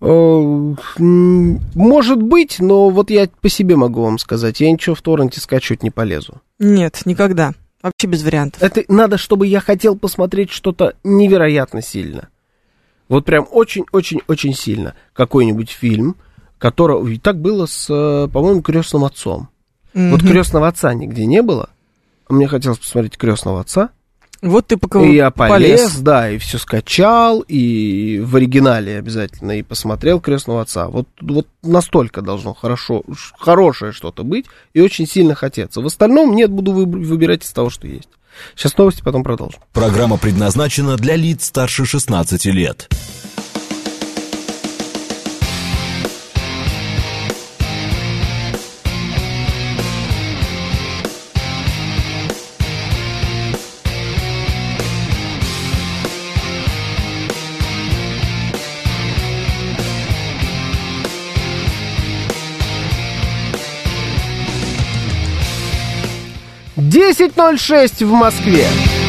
Может быть, но вот я по себе могу вам сказать, я ничего в торренте скачивать не полезу. Нет, никогда. Вообще без вариантов. Это надо, чтобы я хотел посмотреть что-то невероятно сильно. Вот прям очень-очень-очень сильно. Какой-нибудь фильм, который... И так было с, по-моему, «Крестным отцом». Mm-hmm. Вот «Крестного отца» нигде не было. А мне хотелось посмотреть «Крестного отца». Вот ты пока И я полез, полез. да, и все скачал, и в оригинале обязательно, и посмотрел «Крестного отца». Вот, вот настолько должно хорошо, хорошее что-то быть, и очень сильно хотеться. В остальном нет, буду выбирать из того, что есть. Сейчас новости, потом продолжим. Программа предназначена для лиц старше шестнадцати лет. десять ноль шесть в Москве.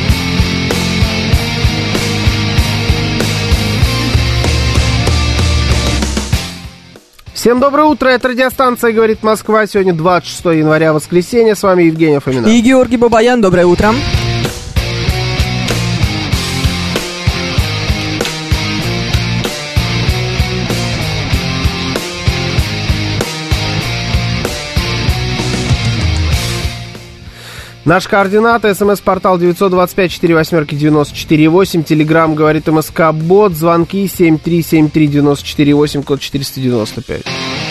Всем доброе утро, это радиостанция «Говорит Москва». Сегодня двадцать шестого января, воскресенье. С вами Евгений Фомина. И Георгий Бабаян, доброе утро. Наши координаты: смс-портал девять два пять четыре восемь девяносто четыре восемь, телеграмм «Говорит МСК Бот», звонки семь три семь три девяносто четыре восемь, код четыреста девяносто пять.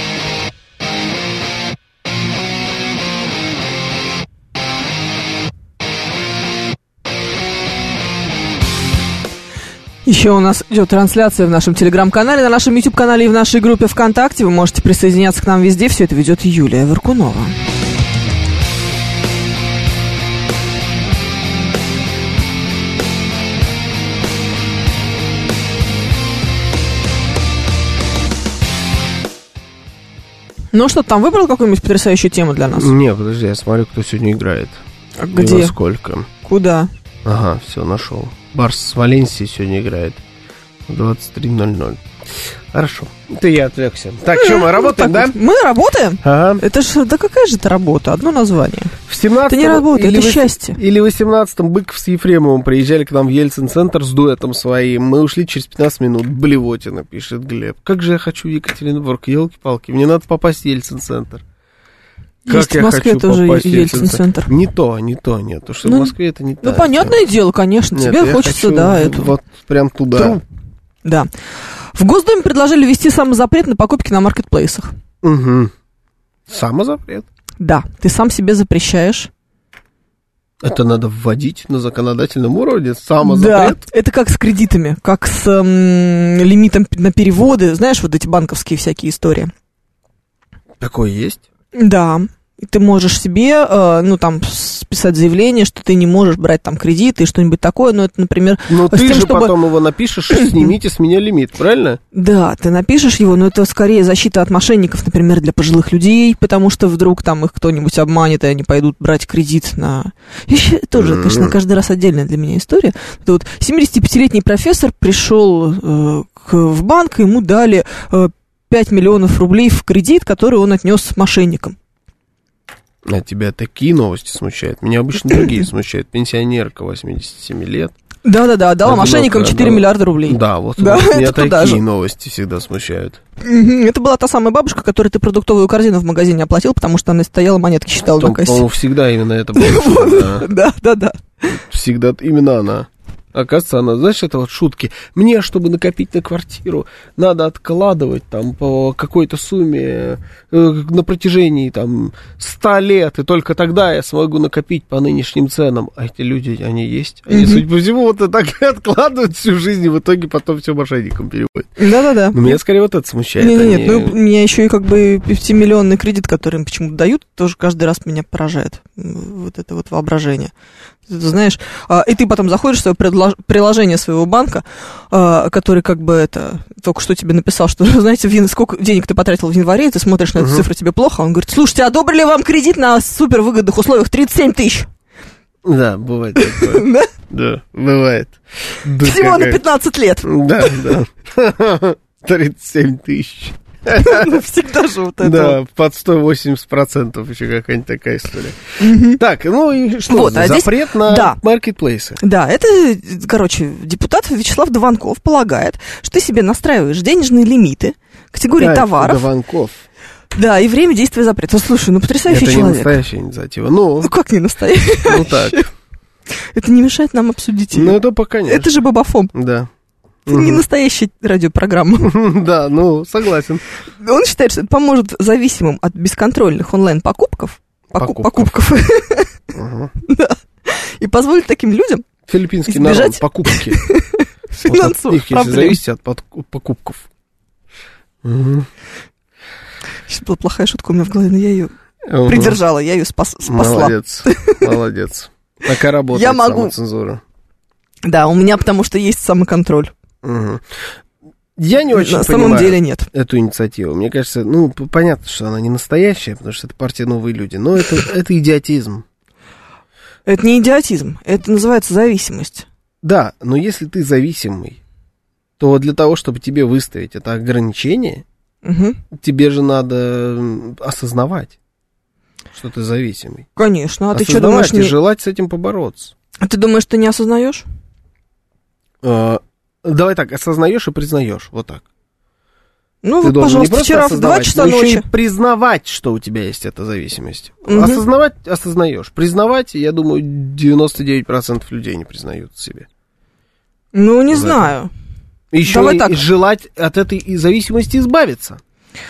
Еще у нас идет трансляция в нашем телеграм-канале, на нашем YouTube-канале и в нашей группе ВКонтакте. Вы можете присоединяться к нам везде. Все это ведет Юлия Варкунова. Ну что, там выбрал какую-нибудь потрясающую тему для нас? Не, подожди, я смотрю, кто сегодня играет. А где? И во сколько. Куда? Ага, все, нашел. Барс с Валенсией сегодня играет в двадцать три ноль ноль. Хорошо. Это я отвлекся. Так, что, мы работаем, да? Мы работаем? Ага. Это ж, да какая же это работа? Одно название. В семнадцатом это не работа, или это в... счастье. Или в восемнадцатом Быков с Ефремовым приезжали к нам в Ельцин-центр с дуэтом своим. Мы ушли через пятнадцать минут. Блевотина, пишет Глеб. Как же я хочу в Екатеринбург, елки-палки. Мне надо попасть в Ельцин-центр. Есть как в Москве хочу тоже Ельцин-центр. Ельцин-центр. Не то, не то, нет. Потому что ну, в Москве это не то. Ну, понятное дело, конечно. Нет, тебе хочется, да, эту. Вот прям туда. Тру. Да. В Госдуме предложили ввести самозапрет на покупки на маркетплейсах. Угу. Самозапрет? Да, ты сам себе запрещаешь. Это надо вводить на законодательном уровне? Самозапрет? Да, это как с кредитами, как с эм, лимитом на переводы. Знаешь, вот эти банковские всякие истории. Такое есть? Да. И ты можешь себе, э, ну, там, писать заявление, что ты не можешь брать там кредиты и что-нибудь такое, но это, например... Но ты тем, же чтобы... потом его напишешь, снимите с меня лимит, правильно? Да, ты напишешь его, но это скорее защита от мошенников, например, для пожилых людей, потому что вдруг там их кто-нибудь обманет, и они пойдут брать кредит на... Еще тоже, mm-hmm. конечно, каждый раз отдельная для меня история. Это вот семидесятипятилетний профессор пришел э, к, в банк, и ему дали э, пять миллионов рублей в кредит, который он отнес мошенникам. А тебя такие новости смущают? Меня обычно другие смущают. Пенсионерка восемьдесят семь лет. Да-да-да, дала одиноко, мошенникам четыре миллиарда рублей. Да, вот, да, вот меня такие даже. новости всегда смущают. Это была та самая бабушка, которой ты продуктовую корзину в магазине оплатил, потому что она стояла, монетки считала на кассе. По-моему, всегда именно это было. Да-да-да. Всегда именно она. Оказывается, она, знаешь, это вот шутки. Мне, чтобы накопить на квартиру, надо откладывать там по какой-то сумме э, на протяжении там ста лет, и только тогда я смогу накопить по нынешним ценам. А эти люди, они есть. Они, mm-hmm. судя по всему, вот и так и откладывают всю жизнь, и в итоге потом все мошенникам переводят. Да-да-да. Но меня скорее вот это смущает. Нет, они... нет, ну, меня еще и как бы пятимиллионный кредит, который им почему-то дают, тоже каждый раз меня поражает. Вот это вот воображение. Ты знаешь, и ты потом заходишь в свое приложение своего банка, который как бы это только что тебе написал, что, знаете, сколько денег ты потратил в январе, и ты смотришь на эту uh-huh. цифру, тебе плохо, он говорит: слушайте, одобрили вам кредит на супервыгодных условиях тридцать семь тысяч. Да, бывает такое. Да? Да, бывает. Всего на пятнадцать лет. Да, да. тридцать семь тысяч. Всегда же вот это. Да, под сто восемьдесят процентов еще какая-нибудь такая история. Mm-hmm. Так, ну и что? Вот, а запрет здесь... на да. маркетплейсы. Да, это, короче, депутат Вячеслав Дованков полагает, что ты себе настраиваешь денежные лимиты категории да, товаров. Дованков. Да, и время действия запрета. Слушай, ну потрясающий это человек. Это не настоящая инициатива. Ну, ну как не настоящая? Ну так. Это не мешает нам обсудить ее. Ну, это пока нет. Это же Бабафом. Да. Это не настоящая радиопрограмма. Да, ну, согласен. Он считает, что это поможет зависимым от бесконтрольных онлайн-покупков. Покупков. Да. И позволит таким людям Филиппинский народ, покупки. финансовых Их, если зависит от покупков. Сейчас была плохая шутка у меня в голове, но я ее придержала, я ее спасла. Молодец, молодец. Такая работает я могу... самоцензура. Да, у меня потому что есть самоконтроль. Угу. Я не очень На понимаю самом деле нет. эту инициативу. Мне кажется, ну, понятно, что она не настоящая, потому что это партия «Новые люди», но это, это идиотизм. Это не идиотизм, это называется зависимость. Да, но если ты зависимый, то для того, чтобы тебе выставить это ограничение, угу. тебе же надо осознавать, что ты зависимый. Конечно, а осознавать ты что думаешь? и Не... желать с этим побороться. А ты думаешь, ты не осознаешь? А, давай так, осознаешь и признаешь, вот так. Ну ты вот, пожалуйста, вчера в два часа но ночи. еще и признавать, что у тебя есть эта зависимость. Угу. Осознавать, осознаешь. Признавать, я думаю, девяносто девять процентов людей не признают себе. Ну, не знаю. Еще Давай и так. желать от этой зависимости избавиться.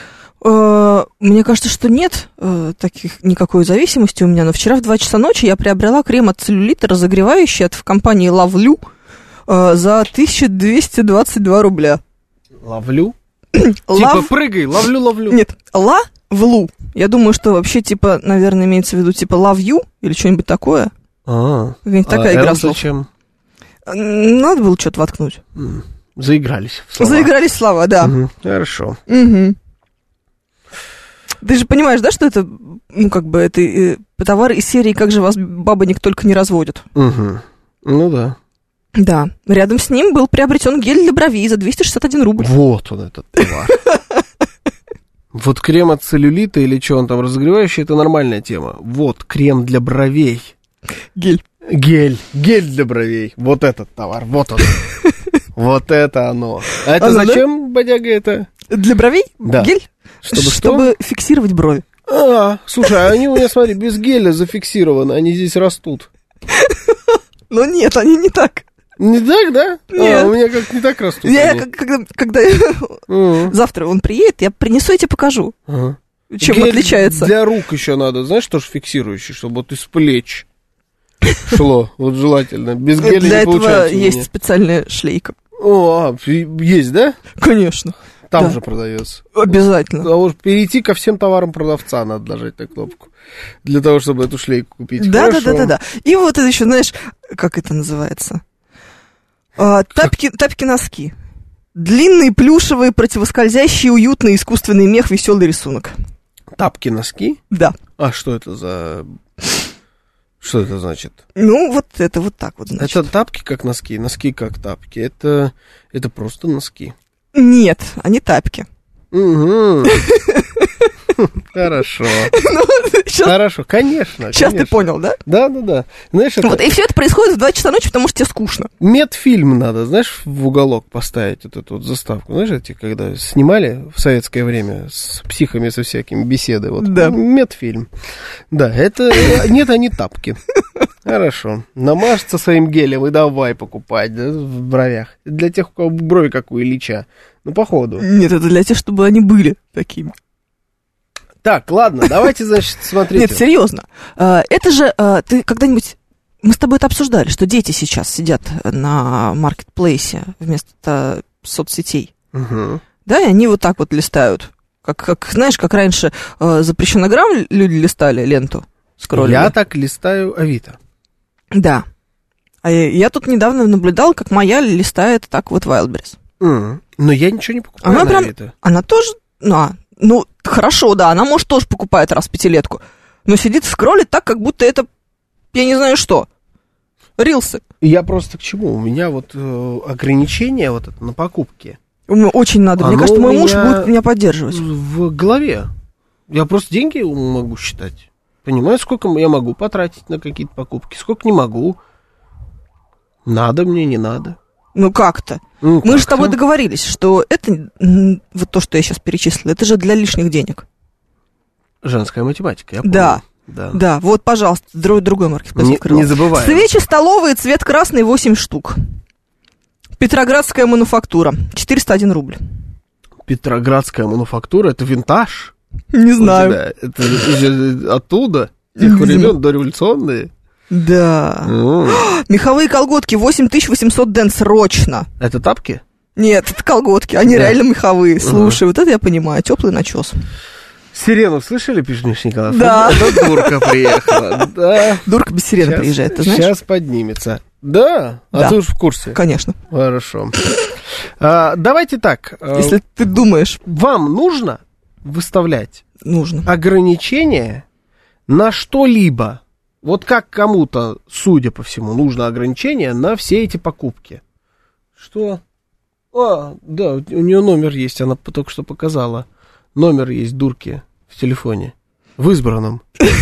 Мне кажется, что нет таких, никакой зависимости у меня, но вчера в два часа ночи я приобрела крем от целлюлита, разогревающий от в компании Лавлю за тысяча двести двадцать два рубля. Ловлю? Лав... Типа прыгай, ловлю, ловлю. Нет, Лавлу. Я думаю, что вообще, типа, наверное, имеется в виду, типа, love you или что-нибудь такое. А, Какая-нибудь такая а игра Эл слов. Зачем? Надо было что-то воткнуть. М, Заигрались в слова. Заигрались слова, да. Угу, хорошо. Угу. Ты же понимаешь, да, что это, ну, как бы, это э, товар из серии «Как же вас бабонек только не разводят». Угу. Ну да. Да. Рядом с ним был приобретен гель для бровей за двести шестьдесят один рубль. Вот он, этот товар. Вот крем от целлюлита или что он там разогревающий, это нормальная тема. Вот крем для бровей. Гель. Гель. Гель для бровей. Вот этот товар. Вот он. Вот это оно. А это Оно, зачем, бодяга, это? Для бровей? Да. Гель? Чтобы что? Чтобы фиксировать брови. А, слушай, а они у меня, смотри, без геля зафиксированы, они здесь растут. Но нет, они не так. Не так, да? Нет. А, у меня как не так растут. Я, они. как- когда, когда Мгм. завтра он приедет, я принесу и тебе покажу, Ага. чем Гель отличается. для рук еще надо, знаешь, тоже фиксирующий, чтобы вот из плеч шло, вот желательно. Без геля Для не этого получается у есть меня. специальная шлейка. О, а, и- есть, да? Конечно. Там Да. же продается. Обязательно. А вот перейти ко всем товарам продавца надо нажать на кнопку. Для того, чтобы эту шлейку купить. Да, да, Хорошо. да, да, да. И вот это еще, знаешь, как это называется? А, тапки, тапки-носки. Длинные, плюшевые, противоскользящие, уютный, искусственный мех, веселый рисунок. Тапки-носки? Да. А что это за... Что это значит? Ну, вот это вот так вот, значит. Это тапки как носки, носки как тапки. Это, это просто носки. Нет, они тапки. Угу. Хорошо. Сейчас, Хорошо, конечно. сейчас ты конечно. понял, да? Да, да, да. Знаешь, это Вот, и все это происходит в два часа ночи, потому что тебе скучно. медфильм надо, знаешь, в уголок поставить вот эту вот заставку. Знаешь, эти, когда снимали в советское время с психами со всякими беседы. Вот, Да. медфильм. Да, это... Нет, они тапки. Хорошо. Намажется своим гелем и давай покупать, да, в бровях. Для тех, у кого брови, как у Ильича. Ну, походу. Нет, это для тех, чтобы они были такими. Так, ладно, давайте, значит, смотрите. Нет, серьезно. А, Это же, а, ты когда-нибудь... Мы с тобой это обсуждали, что дети сейчас сидят на маркетплейсе вместо соцсетей. Угу. Да, и они вот так вот листают. Как, как знаешь, как раньше э, запрещено грамм люди листали ленту, скроллили. Я так листаю Авито. Да. А я, я тут недавно наблюдала, как моя листает так вот Wildberries. М, Но я ничего не покупаю Она на прям, Авито. она тоже, ну, а, ну, хорошо, да, она, может, тоже покупает раз в пятилетку, но сидит и скроллит так, как будто это, я не знаю что, рилсы. Я просто к чему? У меня вот э, ограничение вот это на покупки Мне очень надо, мне Оно кажется, мой у муж меня будет меня поддерживать. в голове. Я просто деньги могу считать. Понимаю, сколько я могу потратить на какие-то покупки, сколько не могу. Надо мне, не надо. Ну, как-то. Ну, Мы же с как-то. тобой договорились, что это, м, вот то, что я сейчас перечислила, это же для лишних денег. Женская математика, я помню. Да. Да. Да, вот, пожалуйста, друг, другой марки. Не, не забывай. Свечи столовые, цвет красный, восемь штук. Петроградская мануфактура, четыреста один рубль. Петроградская мануфактура, это винтаж? Не знаю. Это, это оттуда? Тех времен дореволюционные? Да. Mm. Меховые колготки, восемь тысяч восемьсот ден, срочно. Это тапки? Нет, это колготки, они да. реально меховые. Слушай, uh-huh. вот это я понимаю, теплый начес. Сирену слышали, пишет Миша Николаев? Да. Это Дурка приехала. Да. Дурка без сирены сейчас, приезжает, ты знаешь? Сейчас поднимется. Да? А да. ты уж в курсе? Конечно. Хорошо. А, давайте так. Если ты думаешь. Вам нужно выставлять нужно. ограничения на что-либо? Вот как кому-то, судя по всему, нужно ограничение на все эти покупки. Что? А, да, у нее номер есть, она только что показала. Номер есть Дурки в телефоне. В избранном.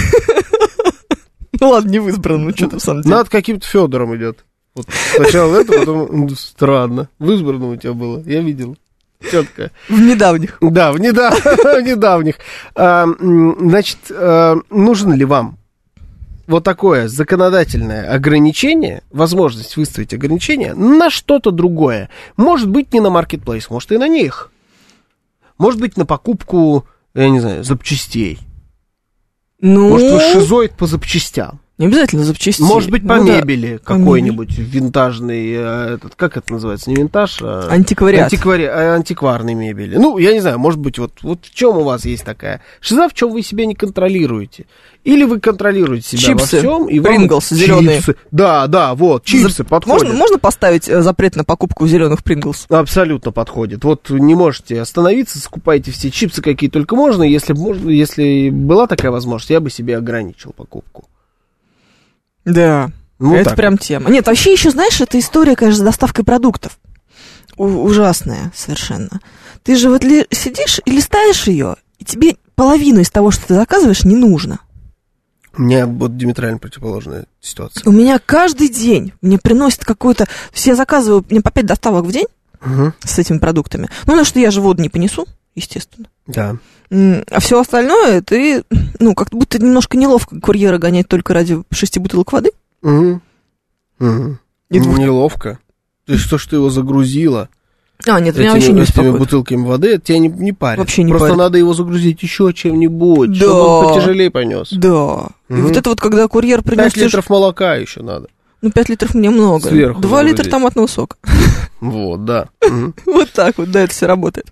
Ну ладно, не в избранном, что ты в самом деле. Над каким-то Федором идет. Вот сначала это, потом странно. В избранном у тебя было, я видел. Четко. В недавних. Да, в недавних. Значит, нужно ли вам вот такое законодательное ограничение, возможность выставить ограничение на что-то другое? Может быть, не на маркетплейс, может, и на них. Может быть, на покупку, я не знаю, запчастей. Ну... Может, вы шизоид по запчастям. Не обязательно запчастей. Может быть, по ну, мебели да. какой-нибудь винтажный, этот, как это называется, не винтаж, а... Антиквариат. Антиквари... антикварной мебели. Ну, я не знаю, может быть, вот, вот в чем у вас есть такая шиза, в чем вы себя не контролируете. Или вы контролируете себя чипсы, во всем. И Принглс вам... зеленые. Чипсы. Да, да, вот, чипсы За... подходят. Можно, можно поставить запрет на покупку зеленых Принглс? Абсолютно подходит. Вот не можете остановиться, скупайте все чипсы, какие только можно. Если, можно, если была такая возможность, я бы себе ограничил покупку. Да, ну, это так. Прям тема. Нет, вообще еще, знаешь, эта история, конечно, с доставкой продуктов. У- ужасная совершенно. Ты же вот ли- сидишь и листаешь ее, и тебе половину из того, что ты заказываешь, не нужно. У меня вот диаметрально противоположная ситуация. У меня каждый день мне приносят какой-то... Все я заказываю мне по пять доставок в день угу. с этими продуктами. Ну, потому что я же воду не понесу, естественно. Да. А все остальное ты, ну, как будто немножко неловко курьера гонять только ради шести бутылок воды. Угу. Угу. Двух... Неловко. Ты что ж ты его загрузила? А, нет, этими, меня вообще не беспокоит. Этими бутылками воды, это тебя не, не парит. Вообще не Просто парит. надо его загрузить еще чем-нибудь, да. чтобы он потяжелее понес. Да. Угу. И вот это вот, когда курьер принес... пять литров молока еще надо. Ну, пять литров мне много. Сверху два литра томатного сока. Вот, да. Вот так вот, да, это все работает.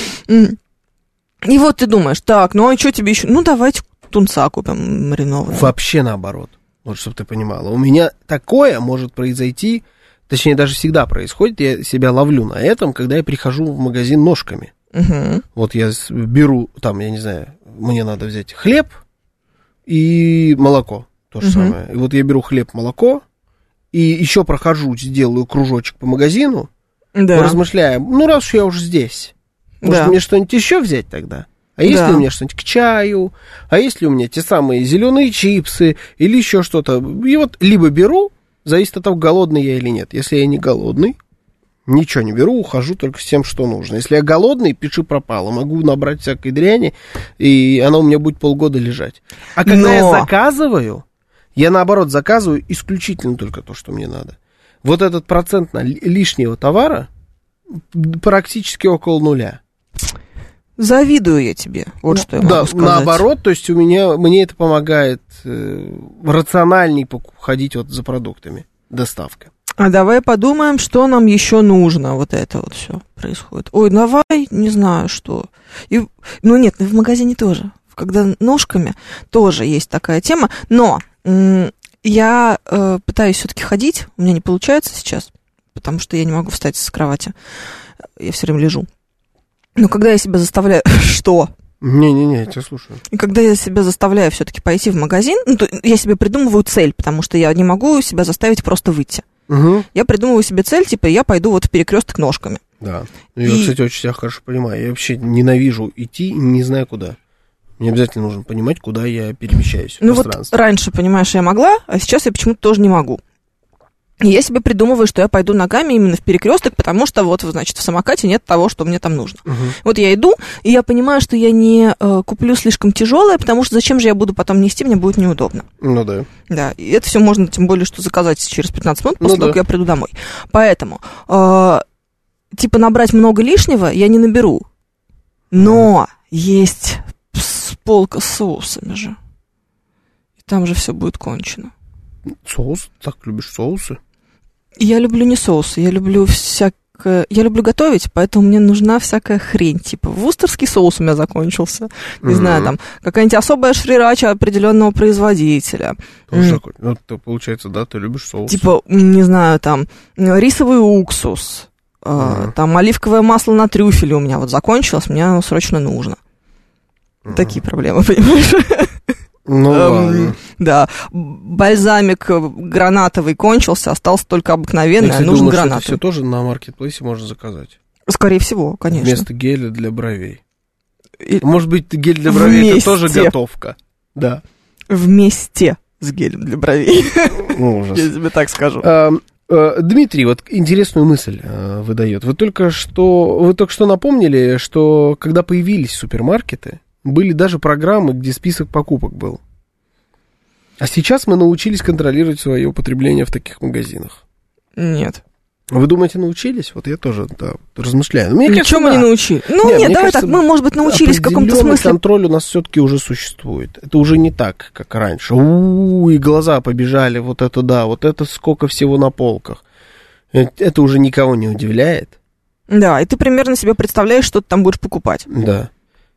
И вот ты думаешь, так, ну а что тебе еще? Ну, давайте тунца купим маринованного. Вообще наоборот. Вот, чтобы ты понимала. У меня такое может произойти, точнее, даже всегда происходит, я себя ловлю на этом, когда я прихожу в магазин ножками. Угу. Вот я беру, там, я не знаю, мне надо взять хлеб и молоко, то же угу. самое. И вот я беру хлеб, молоко, и еще прохожу, делаю кружочек по магазину, да. размышляя, ну, раз уж я уже здесь, может, да. мне что-нибудь еще взять тогда? А есть да. ли у меня что-нибудь к чаю? А есть ли у меня те самые зеленые чипсы или еще что-то? И вот либо беру, зависит от того, голодный я или нет. Если я не голодный, ничего не беру, ухожу только с тем, что нужно. Если я голодный, пиши пропало. Могу набрать всякой дряни, и она у меня будет полгода лежать. А когда Но... я заказываю, я наоборот заказываю исключительно только то, что мне надо. Вот этот процент лишнего товара практически около нуля. Завидую я тебе, вот что я могу да, сказать. Наоборот, то есть у меня, мне это помогает э, рациональней ходить вот за продуктами, доставка. А давай подумаем, что нам еще нужно, вот это вот все происходит. Ой, давай, не знаю, что. И, ну нет, в магазине тоже, когда ножками тоже есть такая тема, но м- я э, пытаюсь все-таки ходить, у меня не получается сейчас, потому что я не могу встать с кровати, я все время лежу. Но когда я себя заставляю... Что? Не-не-не, я тебя слушаю. И когда я себя заставляю все-таки пойти в магазин, ну, то я себе придумываю цель, потому что я не могу себя заставить просто выйти. Угу. Я придумываю себе цель, типа, я пойду вот в перекресток ножками. Да. Я, и... кстати, очень себя хорошо понимаю. Я вообще ненавижу идти, не знаю куда. Мне обязательно нужно понимать, куда я перемещаюсь в ну пространстве. Вот раньше, понимаешь, я могла, а сейчас я почему-то тоже не могу. И я себе придумываю, что я пойду ногами именно в перекресток, потому что вот, значит, в самокате нет того, что мне там нужно. Uh-huh. Вот я иду, и я понимаю, что я не э, куплю слишком тяжелое, потому что зачем же я буду потом нести, мне будет неудобно. Ну да. Да, и это все можно, тем более, что заказать через пятнадцать минут, после ну, того, да. как я приду домой. Поэтому, э, типа, набрать много лишнего я не наберу. Но uh-huh. есть полка с соусами же. И там же все будет кончено. Соус? Так любишь соусы? Я люблю не соусы, я люблю всякое... Я люблю готовить, поэтому мне нужна всякая хрень. Типа, вустерский соус у меня закончился. Не mm-hmm. знаю, там, какая-нибудь особая шрирача определенного производителя. Тоже mm. Ну, то, получается, да, ты любишь соус. Типа, не знаю, там, рисовый уксус, mm-hmm. э, там, оливковое масло на трюфеле у меня вот закончилось, мне оно срочно нужно. Mm-hmm. Такие проблемы, понимаешь? Ну, ладно. Да, бальзамик гранатовый кончился, остался только обыкновенный, а нужен гранатовый. Это все тоже на маркетплейсе можно заказать? Скорее всего, конечно. Вместо геля для бровей. И... Может быть, гель для бровей Вместе. Это тоже готовка? Да. Вместе с гелем для бровей. Ужас. Я тебе так скажу. А, а, Дмитрий, вот интересную мысль а, выдает. Вы только что, вы только что напомнили, что когда появились супермаркеты, были даже программы, где список покупок был. А сейчас мы научились контролировать свое употребление в таких магазинах. Нет. Вы думаете, научились? Вот я тоже да, размышляю. Мне Ничего кажется, мы да. не научились. Ну нет, нет давай кажется, так, мы, может быть, научились в каком-то смысле. Контроль у нас все-таки уже существует. Это уже не так, как раньше. У-у-у, и глаза побежали, вот это да, вот это сколько всего на полках. Это уже никого не удивляет. Да, и ты примерно себе представляешь, что ты там будешь покупать. Да.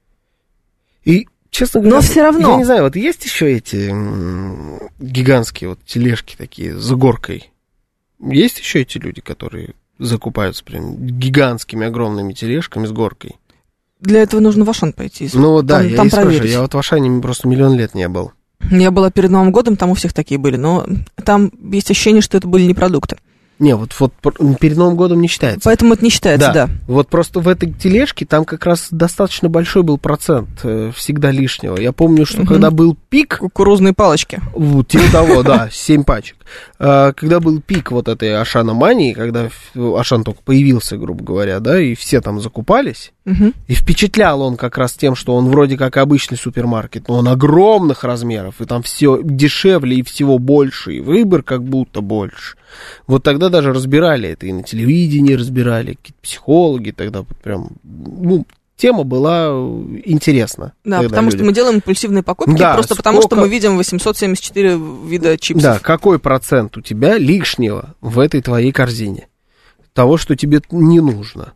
И, честно говоря, но все равно. Я не знаю, вот есть еще эти м- гигантские вот тележки такие с горкой? Есть еще эти люди, которые закупаются прям гигантскими огромными тележками с горкой? Для этого нужно в Ашан пойти. Ну вот да, там, я там и спрашиваю, я вот в Ашане просто миллион лет не был. Я была перед Новым годом, там у всех такие были, но там есть ощущение, что это были не продукты. Не, вот, вот перед Новым годом не считается. Поэтому это не считается, да. да. Вот просто в этой тележке там как раз достаточно большой был процент э, всегда лишнего. Я помню, что угу. когда был пик... Кукурузные палочки. Вот, типа того, да, семь пачек. А, когда был пик вот этой Ашана-мании, когда Ашан только появился, грубо говоря, да, и все там закупались, угу. и впечатлял он как раз тем, что он вроде как обычный супермаркет, но он огромных размеров, и там все дешевле, и всего больше, и выбор как будто больше. Вот тогда даже разбирали это, и на телевидении разбирали, какие-то психологи тогда прям, ну, тема была интересна. Да, потому людям. Что мы делаем импульсивные покупки, да, просто сколько... потому что мы видим восемьсот семьдесят четыре вида чипсов. Да, какой процент у тебя лишнего в этой твоей корзине? Того, что тебе не нужно.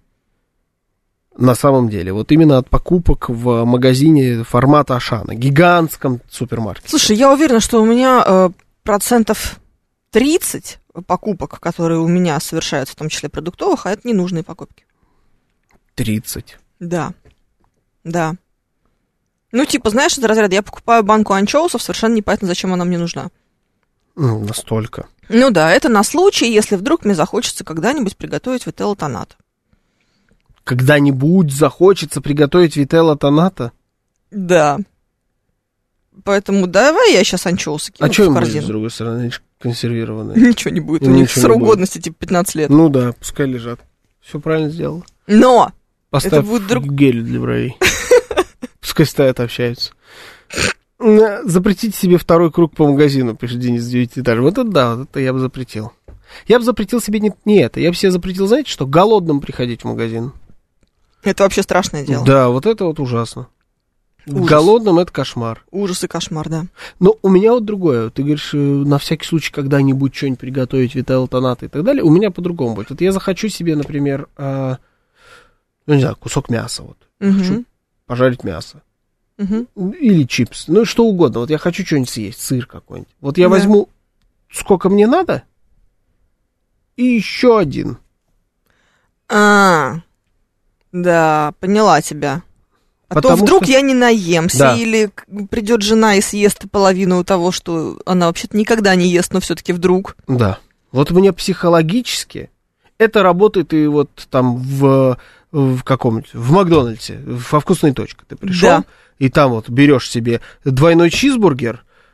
На самом деле, вот именно от покупок в магазине формата Ашана, гигантском супермаркете. Слушай, я уверена, что у меня э, процентов тридцать покупок, которые у меня совершаются, в том числе продуктовых, а это ненужные покупки. тридцать. Да, да. Ну, типа, знаешь, из разряда, я покупаю банку анчоусов, совершенно непонятно, зачем она мне нужна. Ну, настолько. Ну да, это на случай, если вдруг мне захочется когда-нибудь приготовить вителла тоната. Когда-нибудь захочется приготовить вителла тоната? Да. Поэтому давай я сейчас анчоусы кину а в корзину. А что им будет, с другой стороны, консервированные? Ничего не будет, у них срок годности типа пятнадцать лет. Ну да, пускай лежат. Все правильно сделала. Но! Поставь это будет друг... гель для бровей. Пускай стоят, общаются. Запретите себе второй круг по магазину, пишет Денис девятиэтажный. Вот это да, вот это я бы запретил. Я бы запретил себе не, не это. Я бы себе запретил, знаете что, голодным приходить в магазин. Это вообще страшное дело. Да, вот это вот ужасно. Ужас. Голодным это кошмар. Ужас и кошмар, да. Но у меня вот другое. Ты говоришь, на всякий случай когда-нибудь что-нибудь приготовить, вителла тоната и так далее. У меня по-другому будет. Вот я захочу себе, например, а, ну не знаю, кусок мяса. Вот. Угу. Хочу пожарить мясо. Угу. Или чипс. Ну что угодно. Вот я хочу что-нибудь съесть, сыр какой-нибудь. Вот я да. возьму сколько мне надо и еще один. А, да, поняла тебя. А Потому то вдруг что... я не наемся, да. или придет жена и съест половину того, что она вообще-то никогда не ест, но все-таки вдруг. Да. Вот мне психологически это работает и вот там в, в каком-нибудь, в Макдональдсе, во вкусной точке ты пришел, да. и там вот берешь себе двойной чизбургер,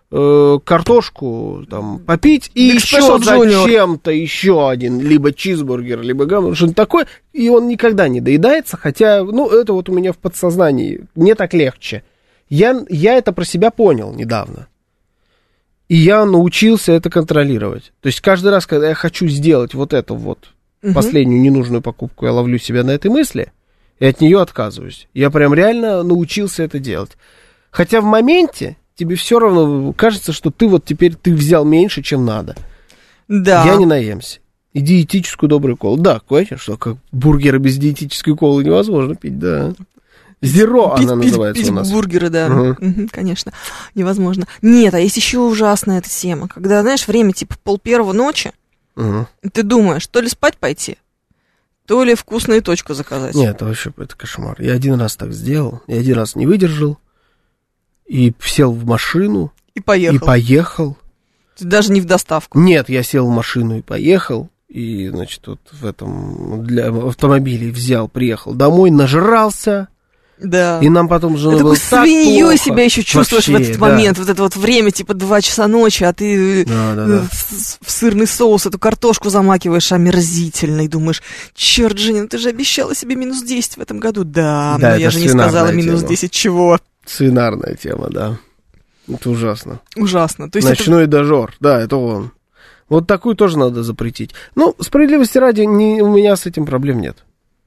э, картошку там попить и Big еще Special Junior. зачем-то еще один, либо чизбургер, либо гамбургер, что-нибудь такое, и он никогда не доедается, хотя, ну, это вот у меня в подсознании, мне так легче. Я, я это про себя понял недавно. И я научился это контролировать. То есть каждый раз, когда я хочу сделать вот эту вот угу. последнюю ненужную покупку, я ловлю себя на этой мысли и от нее отказываюсь. Я прям реально научился это делать. Хотя в моменте тебе все равно кажется, что ты вот теперь ты взял меньше, чем надо. Да. Я не наемся. И диетическую добрую колу. Да, конечно, что как бургеры без диетической колы невозможно пить, да. Зеро пить, она пить, называется пить у нас. Бургеры, да. Угу. Угу, конечно. Невозможно. Нет, а есть еще ужасная эта тема. Когда, знаешь, время типа пол первого ночи, угу. ты думаешь, то ли спать пойти, то ли вкусную точку заказать. Нет, это вообще это кошмар. Я один раз так сделал, я один раз не выдержал, и сел в машину. И поехал. И поехал. Ты даже не в доставку. Нет, я сел в машину и поехал. И, значит, вот в этом для автомобиле взял, приехал домой, нажрался. Да. И нам потом же было так свиньей себя еще чувствуешь вообще, в этот да. момент. Вот это вот время, типа два часа ночи, а ты да, да, да. В, в сырный соус эту картошку замакиваешь омерзительно. И думаешь, черт, Женя, ну ты же обещала себе минус десять в этом году. Да, да но я же не сказала минус тема. десять чего. Свинарная тема, да. Это ужасно. Ужасно. То есть Ночной это... дожор, да, это он. Вот такую тоже надо запретить. Ну, справедливости ради, не, у меня с этим проблем нет.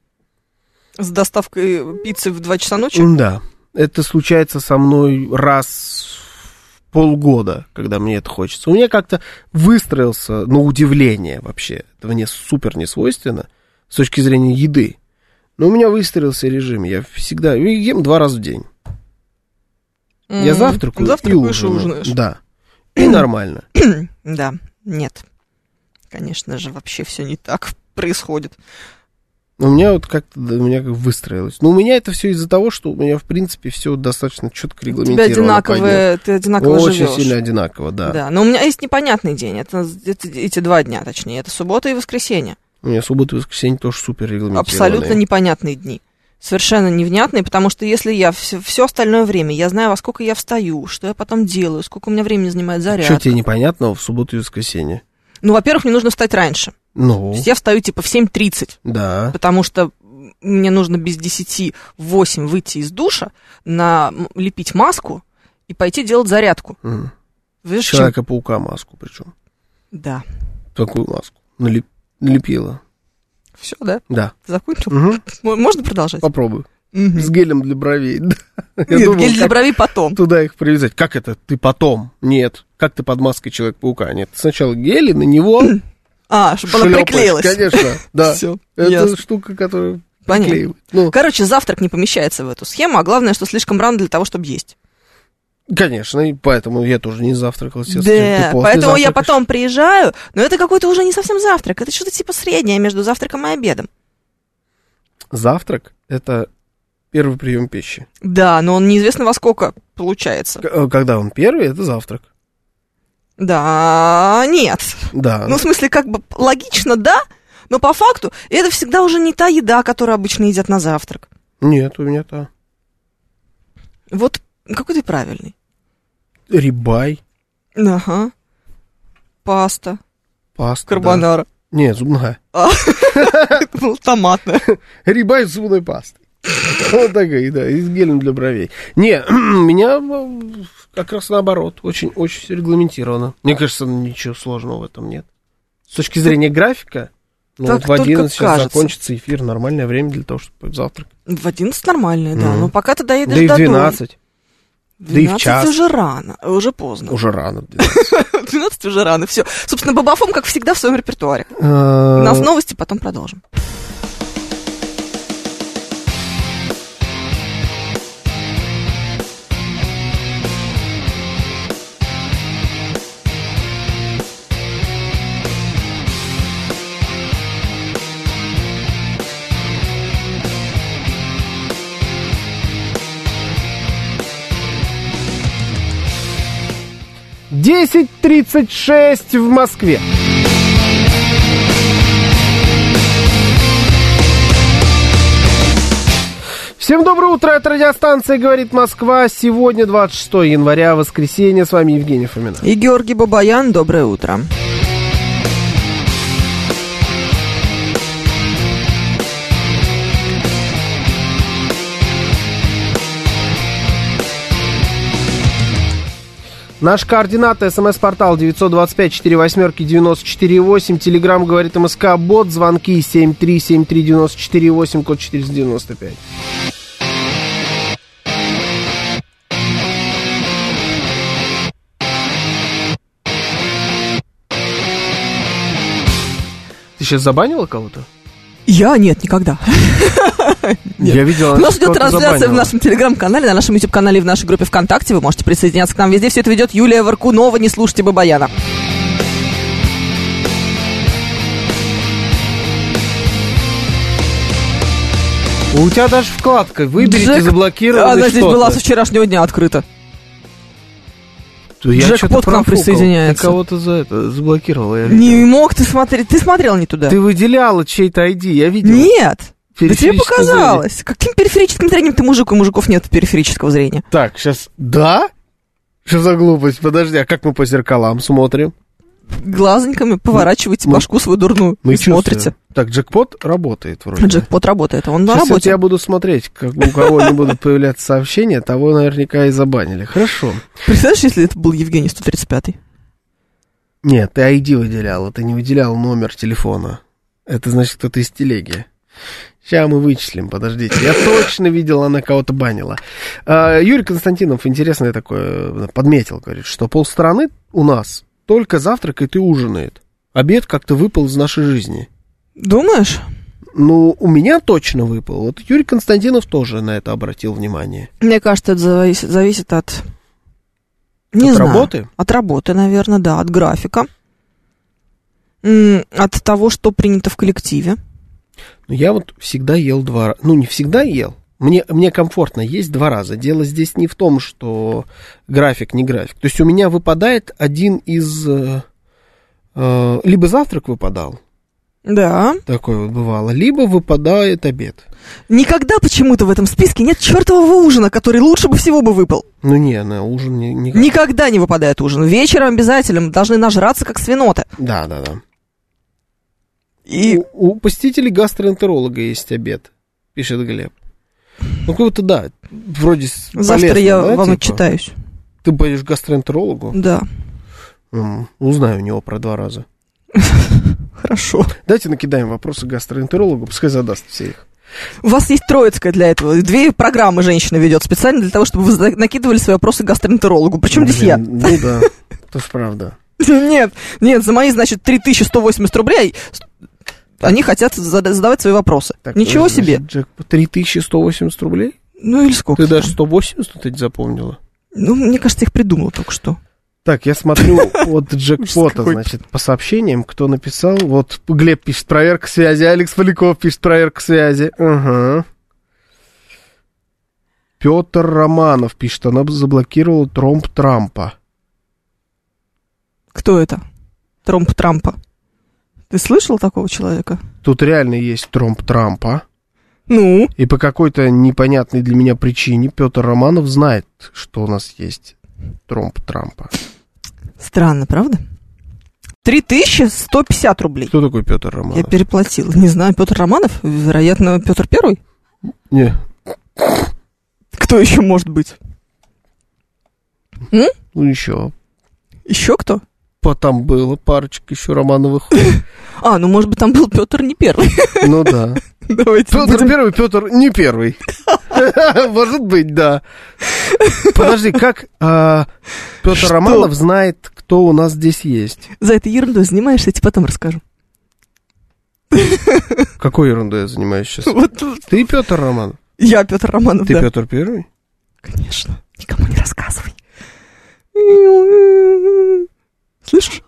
С доставкой пиццы в два часа ночи? Да. Это случается со мной раз в полгода, когда мне это хочется. У меня как-то выстроился, на удивление вообще, это мне супер не свойственно, с точки зрения еды. Но у меня выстроился режим. Я всегда ем два раза в день. Mm-hmm. Я завтракаю, Завтракаешь и ужинаю. И ужинаешь. Да. И нормально. Да, нет. Конечно же, вообще все не так происходит. У меня вот как-то у меня как выстроилось. Но у меня это все из-за того, что у меня, в принципе, все достаточно четко регламентировано. У тебя одинаково, ты одинаково Очень живешь. сильно одинаково, да. Да, но у меня есть непонятный день. Это, это эти два дня, точнее. Это суббота и воскресенье. У меня суббота и воскресенье тоже супер регламентированные. Абсолютно непонятные дни. Совершенно невнятные, потому что если я все, все остальное время, я знаю, во сколько я встаю, что я потом делаю, сколько у меня времени занимает зарядка. Что тебе непонятного в субботу и воскресенье? Ну, во-первых, мне нужно встать раньше. Ну. То есть я встаю типа в семь тридцать. Да. Потому что мне нужно без десяти в восемь выйти из душа, налепить маску и пойти делать зарядку. Угу. Человека-паука маску причем. Да. Такую маску налеп... налепила. Все, да? Да. Закончил? Угу. Можно продолжать? Попробуй. Угу. С гелем для бровей. Нет, думал, гель для бровей потом. Туда их привязать. Как это? Ты потом? Нет. Как ты под маской Человека-паука? Нет. Сначала гель, и на него А, чтобы она приклеилась. Конечно, да. Все, это ясно. штука, которая Понятно. приклеивает. Ну. Короче, завтрак не помещается в эту схему, а главное, что слишком рано для того, чтобы есть. Конечно, и поэтому я тоже не завтракал. Да, поэтому я потом приезжаю, но это какой-то уже не совсем завтрак, это что-то типа среднее между завтраком и обедом. Завтрак — это первый прием пищи. Да, но он неизвестно во сколько получается. Когда он первый, это завтрак. Да, нет. Да. Ну, в смысле, как бы логично, да, но по факту это всегда уже не та еда, которую обычно едят на завтрак. Нет, у меня та. Вот какой ты правильный. Рибай. Ага. Паста. Паста, карбонара. Да. Нет, зубная. Это была томатная. Рибай с зубной пастой. Вот такая, да, и с гелем для бровей. Не, у меня как раз наоборот, очень-очень все регламентировано. Мне кажется, ничего сложного в этом нет. С точки зрения графика, ну вот в одиннадцать сейчас закончится эфир, нормальное время для того, чтобы завтракать. В одиннадцать нормальное, да, но пока ты доедешь до дома. Да и в двенадцать. Да и в час. уже рано, уже поздно. Уже рано. двенадцать уже рано, все. Собственно, Бабафом, как всегда, в своем репертуаре. У нас новости, потом продолжим. десять тридцать шесть в Москве. Всем доброе утро, это радиостанция «Говорит Москва». Сегодня двадцать шестое января, воскресенье. С вами Евгений Фомин. И Георгий Бабаян. Доброе утро. Наши координаты: смс-портал девять два пять четыре восемь девяносто четыре восемь, телеграмм «Говорит МСК», бот, звонки семь три семь три девяносто четыре восемь, код четыреста девяносто пять. Ты сейчас забанила кого-то? Я? Нет, никогда. Я видел, у нас идет трансляция в нашем телеграм-канале, на нашем YouTube-канале и в нашей группе ВКонтакте. Вы можете присоединяться к нам везде. Все это ведет Юлия Варкунова. Не слушайте Бабаяна. У тебя даже вкладка «Выберите, Джек... заблокировать». Она здесь была со вчерашнего дня открыта. Джекпот к нам присоединяется. Ты кого-то за это заблокировал, я видел. Не мог ты смотреть, ты смотрел не туда. Ты выделяла чей-то ай ди, я видел. Нет, да тебе показалось. Зрение. Каким периферическим зрением ты мужик, у мужиков нет периферического зрения? Так, сейчас, да? Что за глупость? Подожди, а как мы по зеркалам смотрим? Глазоньками поворачивайте мы, башку свою дурную мы и смотрите. Так, джекпот работает вроде. Джекпот работает, он на работе. Сейчас я буду смотреть, как у кого не будут появляться сообщения, того наверняка и забанили. Хорошо. Представляешь, если это был Евгений сто тридцать пятый? Нет, ты ай ди выделял, ты не выделял номер телефона. Это значит, кто-то из телеги. Сейчас мы вычислим, подождите. Я точно видел, она кого-то банила. А, Юрий Константинов интересное такое подметил, говорит, что полстраны у нас только завтракает и ужинает. Обед как-то выпал из нашей жизни. Думаешь? Ну, у меня точно выпал. Вот Юрий Константинов тоже на это обратил внимание. Мне кажется, это зависит, зависит от... Не от знаю. Работы? От работы, наверное, да, от графика. От того, что принято в коллективе. Ну, я вот всегда ел два раза. Ну, не всегда ел. Мне, мне комфортно есть два раза. Дело здесь не в том, что график, не график. То есть у меня выпадает один из... Э, э, либо завтрак выпадал. Да. Такое вот бывало. Либо выпадает обед. Никогда почему-то в этом списке нет чертового ужина, который лучше бы всего бы выпал. Ну не, на ужин не, никак. Никогда не выпадает ужин. Вечером обязательно мы должны нажраться, как свиноты. Да, да, да. И... У, у посетителей гастроэнтеролога есть обед, пишет Глеб. Ну, как-то да, вроде завтра полезно, я да, вам типа? Отчитаюсь. Ты пойдешь к гастроэнтерологу? Да. М-м, узнаю у него про два раза. Хорошо. Давайте накидаем вопросы гастроэнтерологу, пускай задаст все их. У вас есть Троицкая для этого. Две программы женщина ведет специально для того, чтобы вы накидывали свои вопросы гастроэнтерологу. Причем здесь я? Ну да, тоже правда. Нет, нет, за мои, значит, три тысячи сто восемьдесят рублей... Они хотят задавать свои вопросы. Так, ничего значит, себе. Джек, три тысячи сто восемьдесят рублей? Ну или сколько? Ты даже сто восемьдесят тут запомнила? Ну, мне кажется, их придумала только что. Так, я смотрю от джекпота, значит, по сообщениям, кто написал. Вот Глеб пишет проверка связи, Алекс Поляков пишет проверка связи. Ага. Петр Романов пишет, она заблокировала тромб Трампа. Кто это? Тромб Трампа. Ты слышал такого человека? Тут реально есть тромб Трампа. Ну? И по какой-то непонятной для меня причине Петр Романов знает, что у нас есть тромб Трампа. Странно, правда? три тысячи сто пятьдесят рублей. Кто такой Петр Романов? Я переплатила. Не знаю, Петр Романов? Вероятно, Петр Первый? Не. Кто еще может быть? М? Ну, еще. Еще кто? Там было парочка еще Романовых. А, ну, может быть, там был Петр не первый. Ну, да. Петр будем... первый, Петр не первый. Может быть, да. Подожди, как а, Петр Что? Романов знает, кто у нас здесь есть? За этой ерундой занимаешься, я тебе потом расскажу. Какой ерундой я занимаюсь сейчас? Вот... Ты Петр Романов? Я Петр Романов, Ты да. Петр Первый? Конечно. Никому не рассказывай. Слышишь?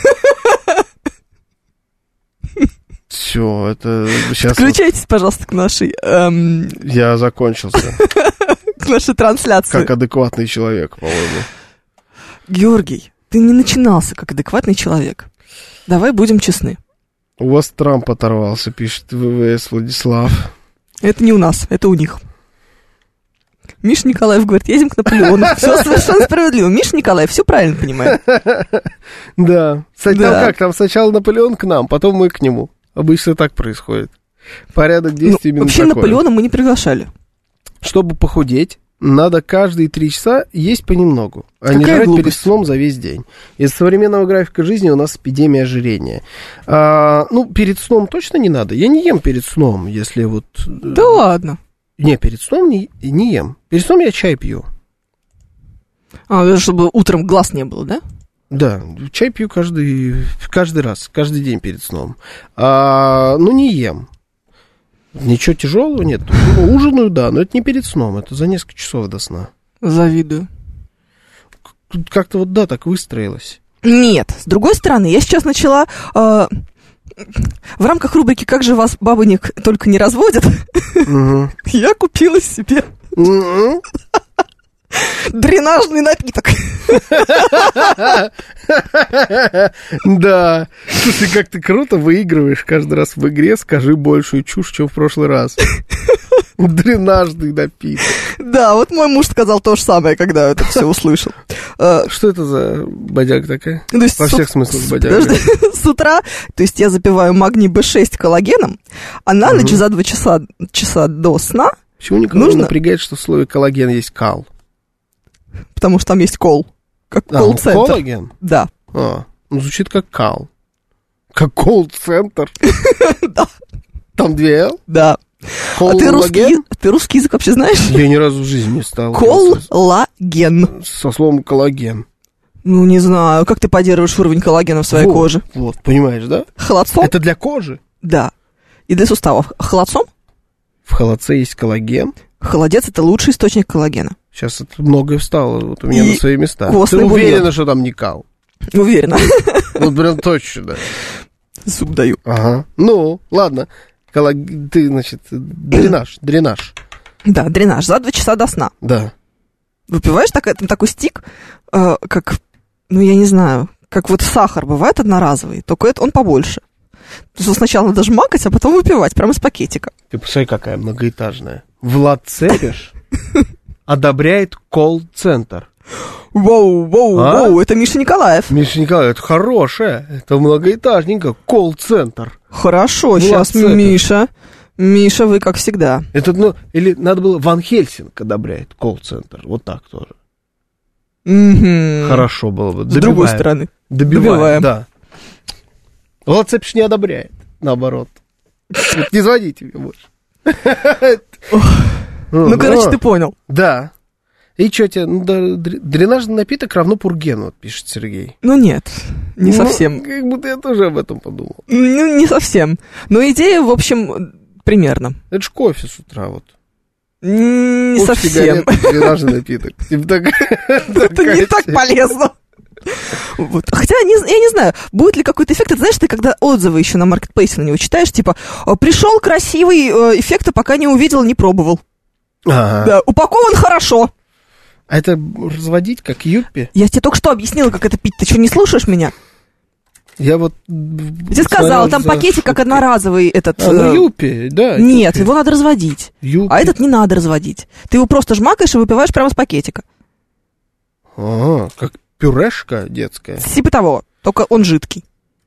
Все, это сейчас... Включайтесь, пожалуйста, к нашей... Эм... Я закончился. К нашей трансляции. Как адекватный человек, по-моему. Георгий, ты не начинался как адекватный человек. Давай будем честны. У вас Трамп оторвался, пишет ВВС Владислав. Это не у нас, это у них. Миша Николаев говорит, едем к Наполеону. Все совершенно справедливо. Миша Николаев все правильно понимает. Да. Кстати, там как? Там сначала Наполеон к нам, потом мы к нему. Обычно так происходит. Порядок действий именно такой. Вообще Наполеона мы не приглашали. Чтобы похудеть, надо каждые три часа есть понемногу, а не жрать перед сном за весь день. Из современного графика жизни у нас эпидемия ожирения. А, ну, перед сном точно не надо. Я не ем перед сном, если вот... Да ладно. Не, перед сном не, не ем. Перед сном я чай пью. А, чтобы утром глаз не было, да? Да, чай пью каждый, каждый раз, каждый день перед сном. А, ну, не ем. Ничего тяжелого нет. Ну, ужинаю, да, но это не перед сном, это за несколько часов до сна. Завидую. Тут как-то вот, да, так выстроилось. Нет, с другой стороны, я сейчас начала... Э, в рамках рубрики «Как же вас бабонек только не разводят», я купила себе дренажный напиток. Да. Слушай, как ты круто выигрываешь каждый раз в игре. Скажи большую чушь, чем в прошлый раз. Дренажный напиток. Да, вот мой муж сказал то же самое, когда это все услышал. Что это за бодяга такая? Ну, во всех смыслах бодяга. С утра, то есть я запиваю магний бэ шесть коллагеном, а на ночь за два часа, часа до сна почему никого не напрягает, что в слове коллаген есть кал? Потому что там есть кол. Как а, колл-центр. Коллаген? Да. А, ну звучит как кал. Как колл-центр? Да. Там две Л? Да. А ты русский, ты русский язык вообще знаешь? Я ни разу в жизни не стал. Коллаген. Со словом коллаген. Ну, не знаю, как ты поддерживаешь уровень коллагена в своей вот, коже? Вот, понимаешь, да? Холодцом? Это для кожи? Да. И для суставов. Холодцом? В холодце есть коллаген. Холодец — это лучший источник коллагена. Сейчас это многое встало вот у меня и на свои места. Ты уверена, бульон. что там не кал? Уверена. Вот прям точно, да. Зуб даю. Ага. Ну, ладно. Коллаг... Ты, значит, дренаж, дренаж. Да, дренаж. За два часа до сна. Да. Выпиваешь так, там такой стик, э, как, ну, я не знаю, как вот сахар бывает одноразовый, только это он побольше. То есть сначала надо жмакать, а потом выпивать, прямо из пакетика. Ты посмотри, какая многоэтажная. Влад Цепиш одобряет колл-центр. Воу, воу, а? воу, это Миша Николаев. Миша Николаев, это хорошее, это многоэтажненько, колл-центр. Хорошо, Влад сейчас, Цепиш. Миша, Миша, вы как всегда. Это, ну, или надо было Ван Хельсинг одобряет колл-центр, вот так тоже. Mm-hmm. Хорошо было бы. С Добиваем. Другой стороны. Добиваем, Добиваем. Да. Влад Цепиш не одобряет, наоборот. Не звоните мне больше. Ну, короче, ты понял. Да. И что тебе, ну, да, дренажный напиток равно пургену, вот пишет Сергей. Ну, нет, не ну, совсем. Как будто я тоже об этом подумал. Ну, не совсем. Но идея, в общем, примерно. Это ж кофе с утра вот. Не кофе, совсем. Дренажный напиток. Это не так полезно. Вот. Хотя, не, я не знаю, будет ли какой-то эффект. Это, знаешь, ты когда отзывы еще на маркетплейсе на него читаешь, типа, пришел красивый, эффекта пока не увидел, не пробовал. Ага. Да, упакован хорошо. А это разводить как юппи? Я тебе только что объяснила, как это пить. Ты что, не слушаешь меня? Я вот... Я тебе сказала, там пакетик шутки. Как одноразовый этот... А, ну юппи, да. Нет, юппи. Его надо разводить. Юппи. А этот не надо разводить. Ты его просто жмакаешь и выпиваешь прямо с пакетика. Ага, как пюрешка детская. Типа того, только он жидкий.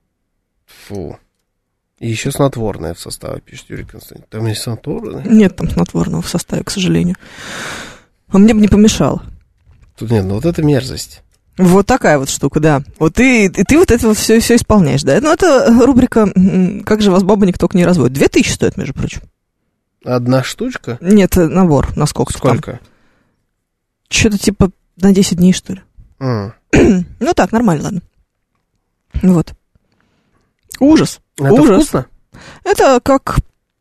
Фу. И еще снотворное в составе, пишет Юрий Константинович. Там есть снотворное? Нет там снотворного в составе, к сожалению. А мне бы не помешало. Тут нет, ну вот это мерзость. Вот такая вот штука, да. Вот ты, и ты вот это вот все, все исполняешь, да. Ну, это рубрика «Как же вас баба никто не разводит». Две тысячи стоит, между прочим. Одна штучка? Нет, набор на сколько? Сколько? Там? Что-то типа на десять дней, что ли. А. Ну так, нормально, ладно. Вот. Ужас. Это Ужас. Вкусно? Это как...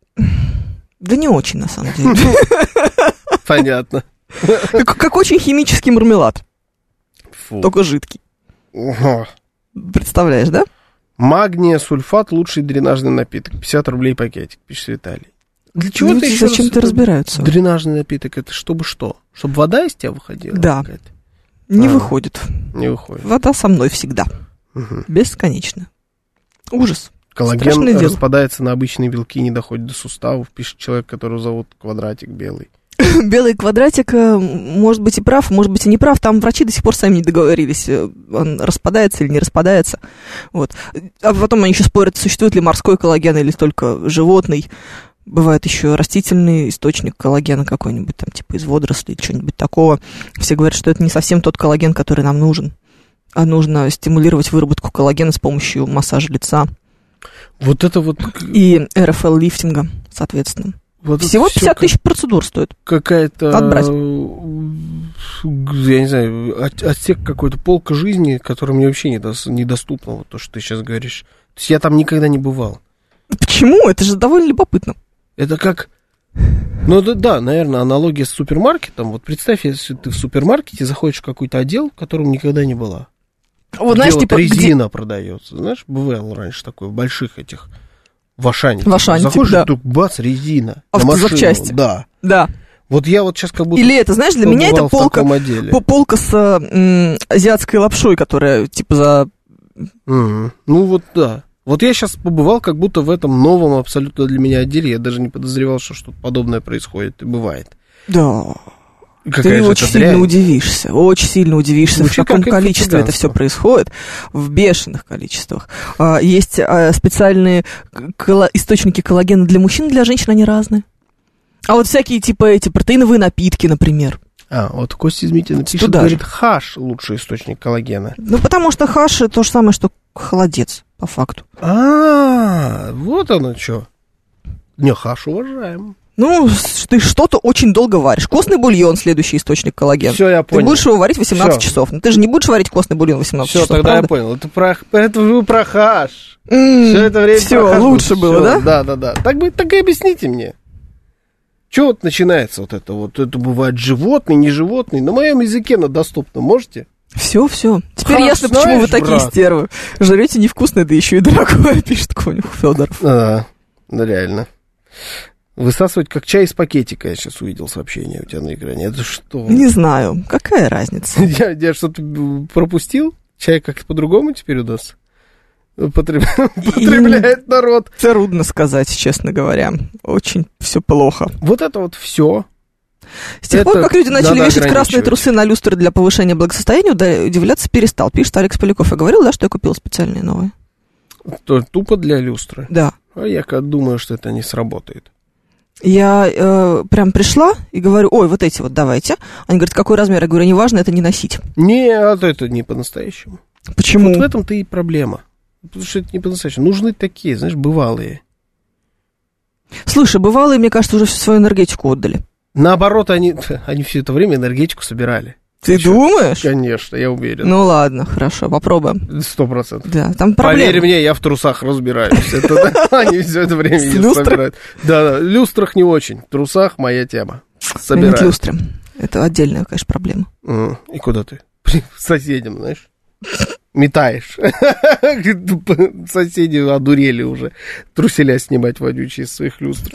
Да не очень, на самом деле. Понятно. Как, как очень химический мармелад. Фу. Только жидкий. Ого. Представляешь, да? Магния, сульфат, лучший дренажный напиток. пятьдесят рублей пакетик, пишет Виталий. Для чего Люди ты зачем-то разбираются. Дренажный напиток, это чтобы что? Чтобы вода из тебя выходила? Да. Какая-то? Не а, выходит. Не выходит. Вода со мной всегда. Угу. Бесконечно. Ужас. Коллаген распадается на обычные белки и не доходит до суставов, пишет человек, которого зовут Квадратик Белый. белый квадратик, может быть, и прав, может быть, и не прав. Там врачи до сих пор сами не договорились, он распадается или не распадается. Вот. А потом они еще спорят, существует ли морской коллаген или только животный. Бывает еще растительный источник коллагена какой-нибудь, там, типа из водорослей или что-нибудь такого. Все говорят, что это не совсем тот коллаген, который нам нужен. А нужно стимулировать выработку коллагена с помощью массажа лица. Вот это вот... И эр эф эл-лифтинга, соответственно. Вот всего пятьдесят тысяч процедур стоит. Какая-то... Отбрать. Я не знаю, отсек какой-то, полка жизни, которая мне вообще недоступна, вот то, что ты сейчас говоришь. То есть я там никогда не бывал. Почему? Это же довольно любопытно. Это как... Ну да, да, наверное, аналогия с супермаркетом. Вот представь, если ты в супермаркете заходишь в какой-то отдел, в котором никогда не была. Вот, знаешь, вот типа, резина где... продается. Знаешь, бывало раньше такое, в больших этих... В Ашане. В Ашане, заходишь, типа, да. тут бац, резина. Автозапчасти. Да. Да. Вот я вот сейчас как будто... Или это, знаешь, для меня это полка, полка с м, азиатской лапшой, которая, типа, за... Mm-hmm. Ну вот, да. Вот я сейчас побывал как будто в этом новом абсолютно для меня отделе. Я даже не подозревал, что что-то подобное происходит и бывает. Да. Какая Ты очень сильно дрянь. удивишься, очень сильно удивишься, Звучит, в каком количестве это все происходит, в бешеных количествах. Есть специальные источники коллагена для мужчин, для женщин они разные. А вот всякие типа эти протеиновые напитки, например. А, вот Костя Измитин пишет, говорит, хаш лучший источник коллагена. Ну, потому что хаш то же самое, что холодец, по факту. А, вот оно что. Не, хаш уважаем. Ну, ты что-то очень долго варишь. Костный бульон — следующий источник коллагена. Все, я понял. Ты будешь его варить восемнадцать Всё. часов. Но ты же не будешь варить костный бульон восемнадцать Всё, часов, тогда правда? я понял. Это про, это вы про хаш. Mm, Все это время Все, про хаш лучше был. было, Всё, да? Да, да, да. Так, так и объясните мне. Чего вот начинается вот это вот? Это бывает животный, не животный. На моем языке на доступном можете? Все, все. Теперь Хаш, ясно, знаешь, почему вы такие брат? стервы. Жрете невкусное, да еще и дорогое, пишет Конюх Федоров. А, да, реально. Высасывать как чай из пакетика, я сейчас увидел сообщение у тебя на экране. Это что? Не знаю, какая разница? Я, я что-то пропустил? Чай как-то по-другому теперь у нас Потреб... потребляет народ. Трудно сказать, честно говоря. Очень все плохо. Вот это вот все. С тех пор, как люди начали вешать красные трусы на люстры для повышения благосостояния, удивляться перестал. Пишет Алекс Поляков. Я говорил, да, что я купил специальные новые? То, тупо для люстры? Да. А я думаю, что это не сработает. Я э, прям пришла и говорю, ой, вот эти вот давайте. Они говорят, какой размер? Я говорю, неважно, это не носить. Не, а это не по-настоящему. Почему? Вот в этом-то и проблема. Потому что это не по-настоящему. Нужны такие, знаешь, бывалые. Слушай, бывалые, мне кажется, уже всю свою энергетику отдали. Наоборот, они, они все это время энергетику собирали. Ты Что? думаешь? Конечно, я уверен. Ну ладно, хорошо, попробуем. Сто процентов. Да, там проблема. Поверь мне, я в трусах разбираюсь. Это они все это время не собирают. Да, да, в люстрах не очень. В трусах моя тема. Собираю. люстры. Это отдельная, конечно, проблема. И куда ты? Соседям, знаешь? Метаешь. Соседи одурели уже. Труселя снимать вонючие из своих люстр.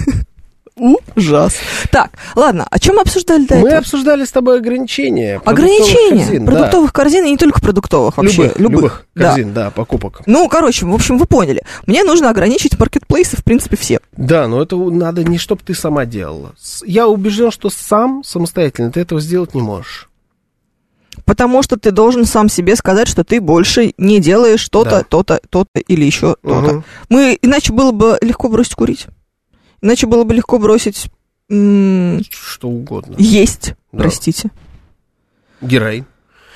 Ужас. Так, ладно, о чем мы обсуждали до мы этого? Мы обсуждали с тобой ограничения. Ограничения корзин, продуктовых да. корзин, и не только продуктовых вообще. Любых, любых. любых корзин, да. да, покупок. Ну, короче, в общем, вы поняли. Мне нужно ограничить маркетплейсы, в принципе, все. Да, но это надо не чтобы ты сама делала. Я убежден, что сам самостоятельно ты этого сделать не можешь. Потому что ты должен сам себе сказать, что ты больше не делаешь что-то, да. то-то, то-то или еще то-то. Угу. Мы, иначе было бы легко бросить курить. Иначе было бы легко бросить... М- что угодно. Есть, да. простите. Героин.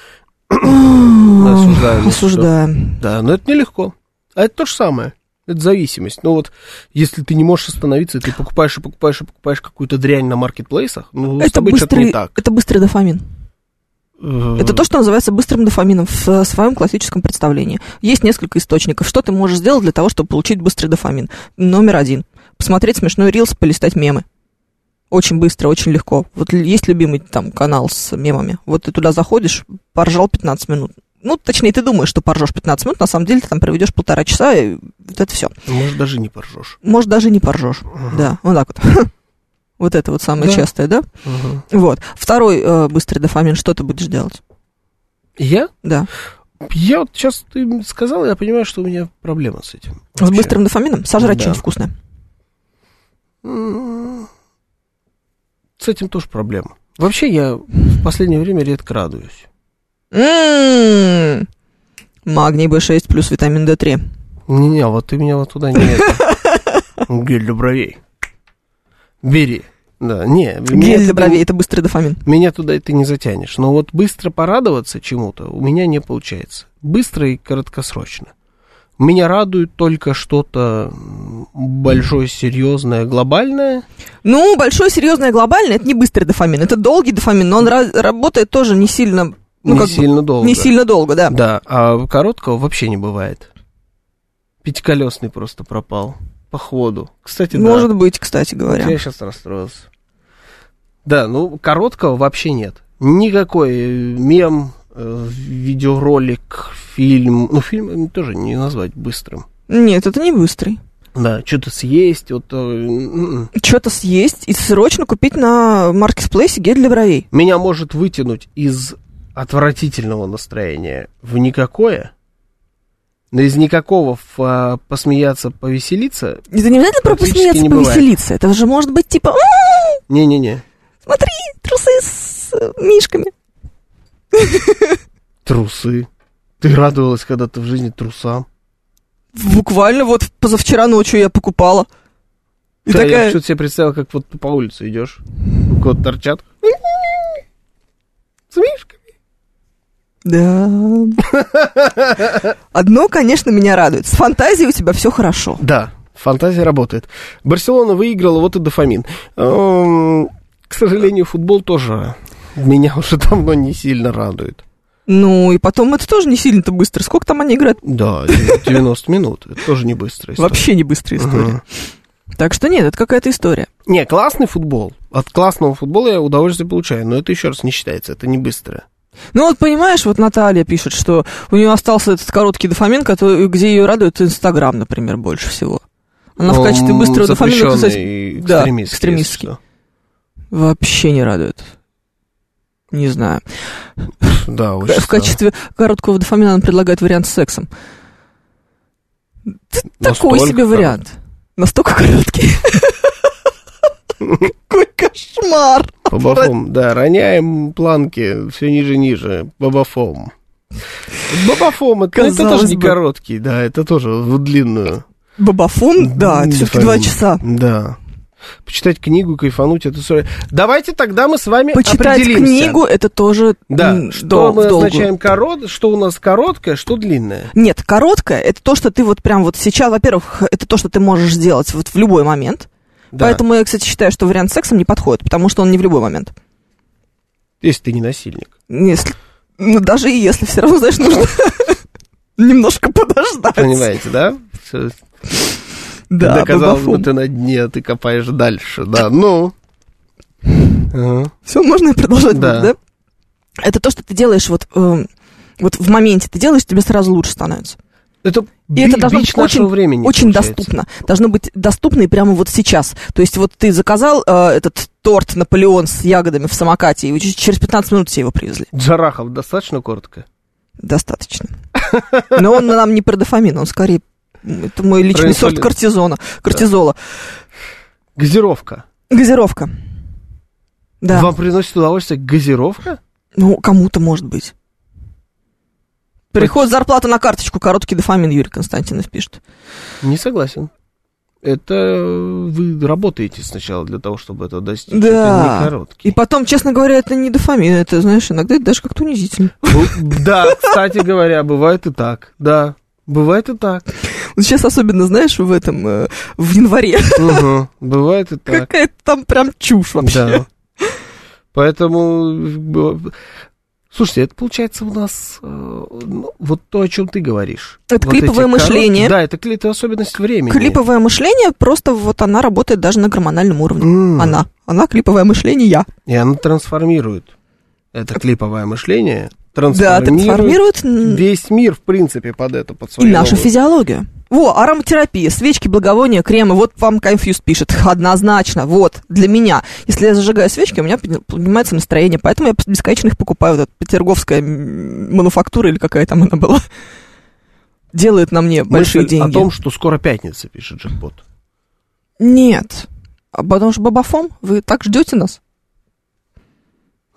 Осуждаем. Осуждаем. Да, но это нелегко. А это то же самое. Это зависимость. Ну вот, если ты не можешь остановиться, ты покупаешь и покупаешь и покупаешь какую-то дрянь на маркетплейсах, ну, это с тобой быстрый, что-то не так. Это быстрый дофамин. Это то, что называется быстрым дофамином в своем классическом представлении. Есть несколько источников. Что ты можешь сделать для того, чтобы получить быстрый дофамин? Номер один. Посмотреть смешной рилс, полистать мемы. Очень быстро, очень легко. Вот есть любимый там канал с мемами. Вот ты туда заходишь, поржал пятнадцать минут. Ну, точнее, ты думаешь, что поржешь пятнадцать минут, на самом деле ты там проведешь полтора часа, и вот это все. Может, даже не поржешь. Может, даже не поржешь. Uh-huh. Да, вот так вот. Вот это вот самое да. частое, да? Uh-huh. Вот. Второй э, быстрый дофамин, что ты будешь делать? Я? Да. Я вот сейчас ты сказала, я понимаю, что у меня проблема с этим. С вообще. Быстрым дофамином? Сожрать да. что-нибудь вкусное. с этим тоже проблема. Вообще я в последнее время редко радуюсь. М-м-м. Магний бэ шесть плюс витамин дэ три. Не-не, вот ты меня вот туда не это. Гель для бровей. Бери. Да, не. Гель для бровей, это быстрый дофамин. Меня туда ты не затянешь. Но вот быстро порадоваться чему-то у меня не получается. Быстро и краткосрочно. Меня радует только что-то большое, серьезное, глобальное. Ну, большое, серьезное, глобальное, это не быстрый дофамин, это долгий дофамин, но он ra- работает тоже не сильно... Ну, не как сильно бы, долго. Не сильно долго, да. Да, а короткого вообще не бывает. Пятиколесный просто пропал по ходу. Кстати, Может да. быть, кстати говоря. Я сейчас расстроился. Да, ну, короткого вообще нет. Никакой мем, э, видеоролик, фильм... Ну, фильм тоже не назвать быстрым. Нет, это не быстрый. Да, что-то съесть, вот... Э, что-то съесть и срочно купить на маркетплейсе гель для бровей. Меня может вытянуть из отвратительного настроения в никакое... Но из никакого в, а, посмеяться, повеселиться... Это не обязательно про посмеяться, повеселиться. Это же может быть типа... Не-не-не. Смотри, трусы с э, мишками. Трусы. Ты радовалась когда-то в жизни трусам? Буквально вот позавчера ночью я покупала. И да, такая... я что-то себе представил, как вот по улице идешь. Вот торчат. С мишками. Да. Одно, конечно, меня радует. С фантазией у тебя все хорошо. Да, фантазия работает. Барселона выиграла, вот и дофамин. К сожалению, футбол тоже меня уже давно не сильно радует. Ну, и потом это тоже не сильно-то быстро. Сколько там они играют? Да, девяносто минут. Это тоже не быстрая история. Вообще не быстрая история. Угу. Так что нет, это какая-то история. Не, классный футбол. От классного футбола я удовольствие получаю, но это еще раз не считается, это не быстрое. Ну вот понимаешь, вот Наталья пишет, что у нее остался этот короткий дофамин, который, где ее радует Инстаграм, например, больше всего. Она ну, в качестве быстрого дофамина, кстати, да, экстремистский. Вообще не радует. Не знаю. Да, очень в качестве короткого дофамина она предлагает вариант с сексом. Такой себе вариант. Настолько короткий. Какой кошмар! Бабафом, да, роняем планки все ниже и ниже. Бабафом. Бабафом, это, это тоже не короткий, да, это тоже в длинную. Бабафом, да, это все-таки два часа. Да. Почитать книгу, кайфануть, это все. Давайте тогда мы с вами Почитать определимся. книгу, это тоже да. Что дол- мы долго. означаем корот, что у нас короткое, что длинное? Нет, короткое, это то, что ты вот прям вот сейчас, во-первых, это то, что ты можешь сделать вот в любой момент. Да. Поэтому я, кстати, считаю, что вариант с сексом не подходит, потому что он не в любой момент. Если ты не насильник. Если, ну, даже и если, все равно, знаешь, нужно немножко подождать. Понимаете, да? Да, когда, казалось бы, ты на дне, ты копаешь дальше, да, ну. Все, можно и продолжать, да? Это то, что ты делаешь вот в моменте, ты делаешь, тебе сразу лучше становится. Это и это должно быть очень, времени, очень доступно. Должно быть доступно и прямо вот сейчас. То есть вот ты заказал э, этот торт Наполеон с ягодами в самокате, и через пятнадцать минут тебе его привезли. Джарахов достаточно коротко? Достаточно. Но он нам не про дофамин, он скорее... Это мой личный сорт кортизона, кортизола. Газировка. Газировка. Да. Вам приносит удовольствие газировка? Ну, кому-то может быть. Приход зарплата на карточку, короткий дофамин, Юрий Константинов пишет. Не согласен. Это вы работаете сначала для того, чтобы это достичь. Да. Это не короткий. И потом, честно говоря, это не дофамин, это, знаешь, иногда это даже как-то унизительно. Ну, да, кстати говоря, бывает и так. Да, бывает и так. Вот сейчас особенно, знаешь, в этом, э, в январе. Угу, бывает и так. Какая-то там прям чушь вообще. Да. Поэтому... Слушайте, это получается у нас э, ну, вот то, о чем ты говоришь. Это вот клиповое мышление. Корот... Да, это, это особенность времени. Клиповое мышление, просто вот она работает даже на гормональном уровне. Mm. Она. Она клиповое мышление, я. И она трансформирует. Это клиповое мышление трансформирует, да, трансформирует весь мир, в принципе, под это, под свою и нашу новую. физиологию. Во, ароматерапия, свечки, благовония, кремы. Вот вам Confused пишет. Однозначно, вот, для меня. Если я зажигаю свечки, у меня поднимается настроение. Поэтому я бесконечно их покупаю. Вот эта петерговская мануфактура, или какая там она была, делает на мне большие Мысль деньги. О том, что скоро пятница, пишет Джекпот. Нет. А потому что Бабафом, вы так ждете нас?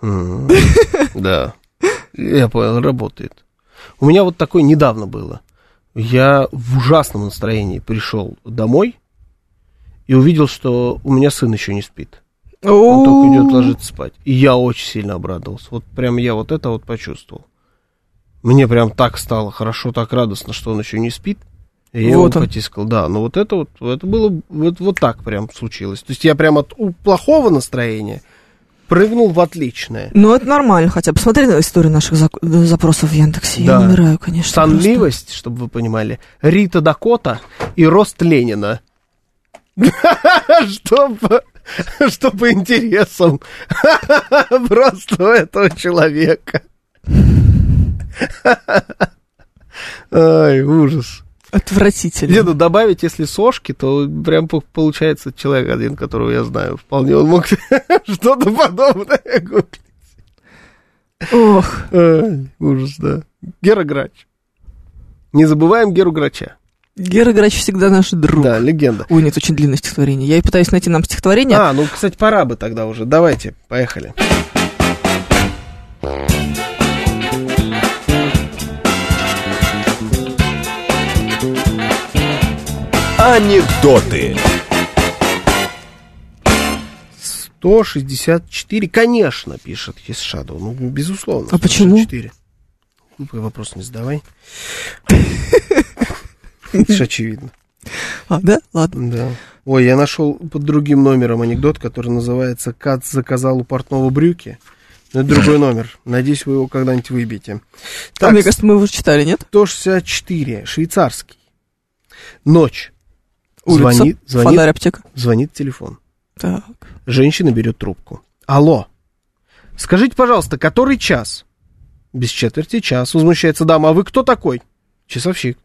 Да, я понял, работает. У меня вот такое недавно было. Я в ужасном настроении пришел домой и увидел, что у меня сын еще не спит. Он только идет ложиться спать. И я очень сильно обрадовался. Вот прям я вот это вот почувствовал. Мне прям так стало хорошо, так радостно, что он еще не спит. И я вот его он. потискал. Да, но вот это вот, это было вот, вот так прям случилось. То есть я прям от плохого настроения прыгнул в отличное. Ну, это нормально хотя бы. Посмотри на историю наших зак- запросов в Яндексе. Да. Я умираю, конечно. Сонливость, просто. Чтобы вы понимали. Рита Дакота и рост Ленина. Чтобы... Что по интересам просто у этого человека. Ай, ужас. Отвратительно. Не, ну добавить, если сошки, то прям получается человек один, которого я знаю. Вполне он мог что-то подобное купить. Ох. Ай, ужас, да. Гера Грач. Не забываем Геру Грача. Гера Грач всегда наш друг. Да, легенда. Ой, нет, очень длинное стихотворение. Я и пытаюсь найти нам стихотворение. А, ну, кстати, пора бы тогда уже. Давайте, поехали. Анекдоты. сто шестьдесят четыре, конечно, пишет Хисшадов. Ну, безусловно. А почему? сто шестьдесят четыре. Глупый вопрос не задавай. Это же очевидно. А, да? Ладно. Да. Ой, я нашел под другим номером анекдот, который называется «Кац заказал у портного брюки». Но это другой номер. Надеюсь, вы его когда-нибудь выбьете. А мне кажется, мы его уже читали, нет? сто шестьдесят четыре, швейцарский. Ночь. Улица, Звонит, звонит, фонарь, аптека. звонит телефон. Так. Женщина берет трубку. Алло. Скажите, пожалуйста, который час? Без четверти час. Возмущается дама. А вы кто такой? Часовщик.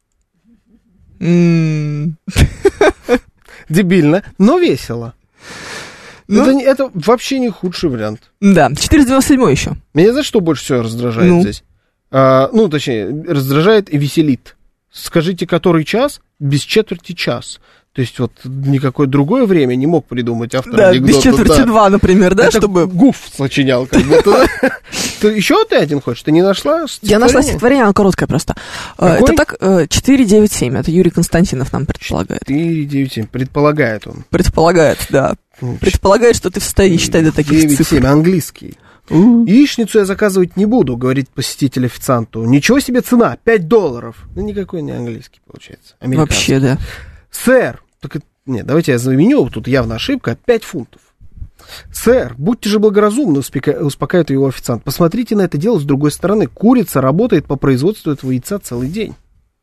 М-м. Дебильно, но весело. Ну, это, не- это вообще не худший вариант. да, четыреста девяносто семь еще. Меня за что больше всего раздражает Ну. здесь? А, ну, точнее, раздражает и веселит. Скажите, который час? Без четверти час. То есть вот никакое другое время не мог придумать автор Да, анекдота. без четверти да. два, например, да, Это чтобы... Гуф сочинял как будто. Ты еще ты один хочешь? Ты не нашла? Я нашла стихотворение, оно короткое просто. Э, Какой? Это так, э, четыре девять семь, это Юрий Константинов нам предполагает. четыре девять семь, предполагает он. Предполагает, да. Предполагает, что ты в состоянии считать до таких девять цифр. семь, английский. У. Яичницу я заказывать не буду, говорит посетитель официанту. Ничего себе цена, пять долларов. Ну, никакой не английский, получается. Американский. Вообще, да. Сэр, так это- нет, давайте я заменю, тут явно ошибка, пять фунтов. Сэр, будьте же благоразумны, успека- успокаивает его официант. Посмотрите на это дело с другой стороны. Курица работает по производству этого яйца целый день.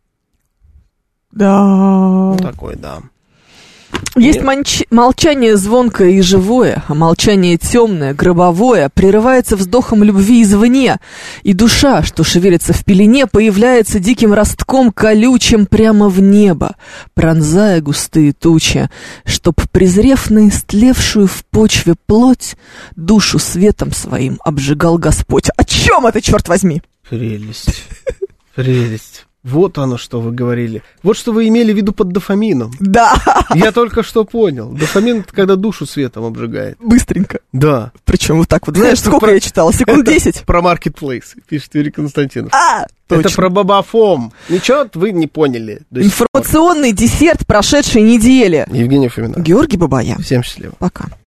Да. Ну, такой, да. Есть Нет. манч- молчание звонкое и живое, а молчание темное, гробовое, прерывается вздохом любви извне, и душа, что шевелится в пелене, появляется диким ростком колючим прямо в небо, пронзая густые тучи, чтоб, презрев на истлевшую в почве плоть, душу светом своим обжигал Господь. О чем это, черт возьми? Прелесть. Прелесть. Вот оно, что вы говорили. Вот что вы имели в виду под дофамином. Да, Я только что понял. Дофамин — это когда душу светом обжигает. быстренько. Да. Причем вот так вот, знаешь, Это сколько про- я читала? Секунд Это десять? Про маркетплейс, пишет Юрий Константинов. А, Это точно. про бабафом. Ничего вы не поняли. до сих пор. Информационный десерт прошедшей недели. Евгений Фомина. Георгий Бабаян. Всем счастливо. Пока.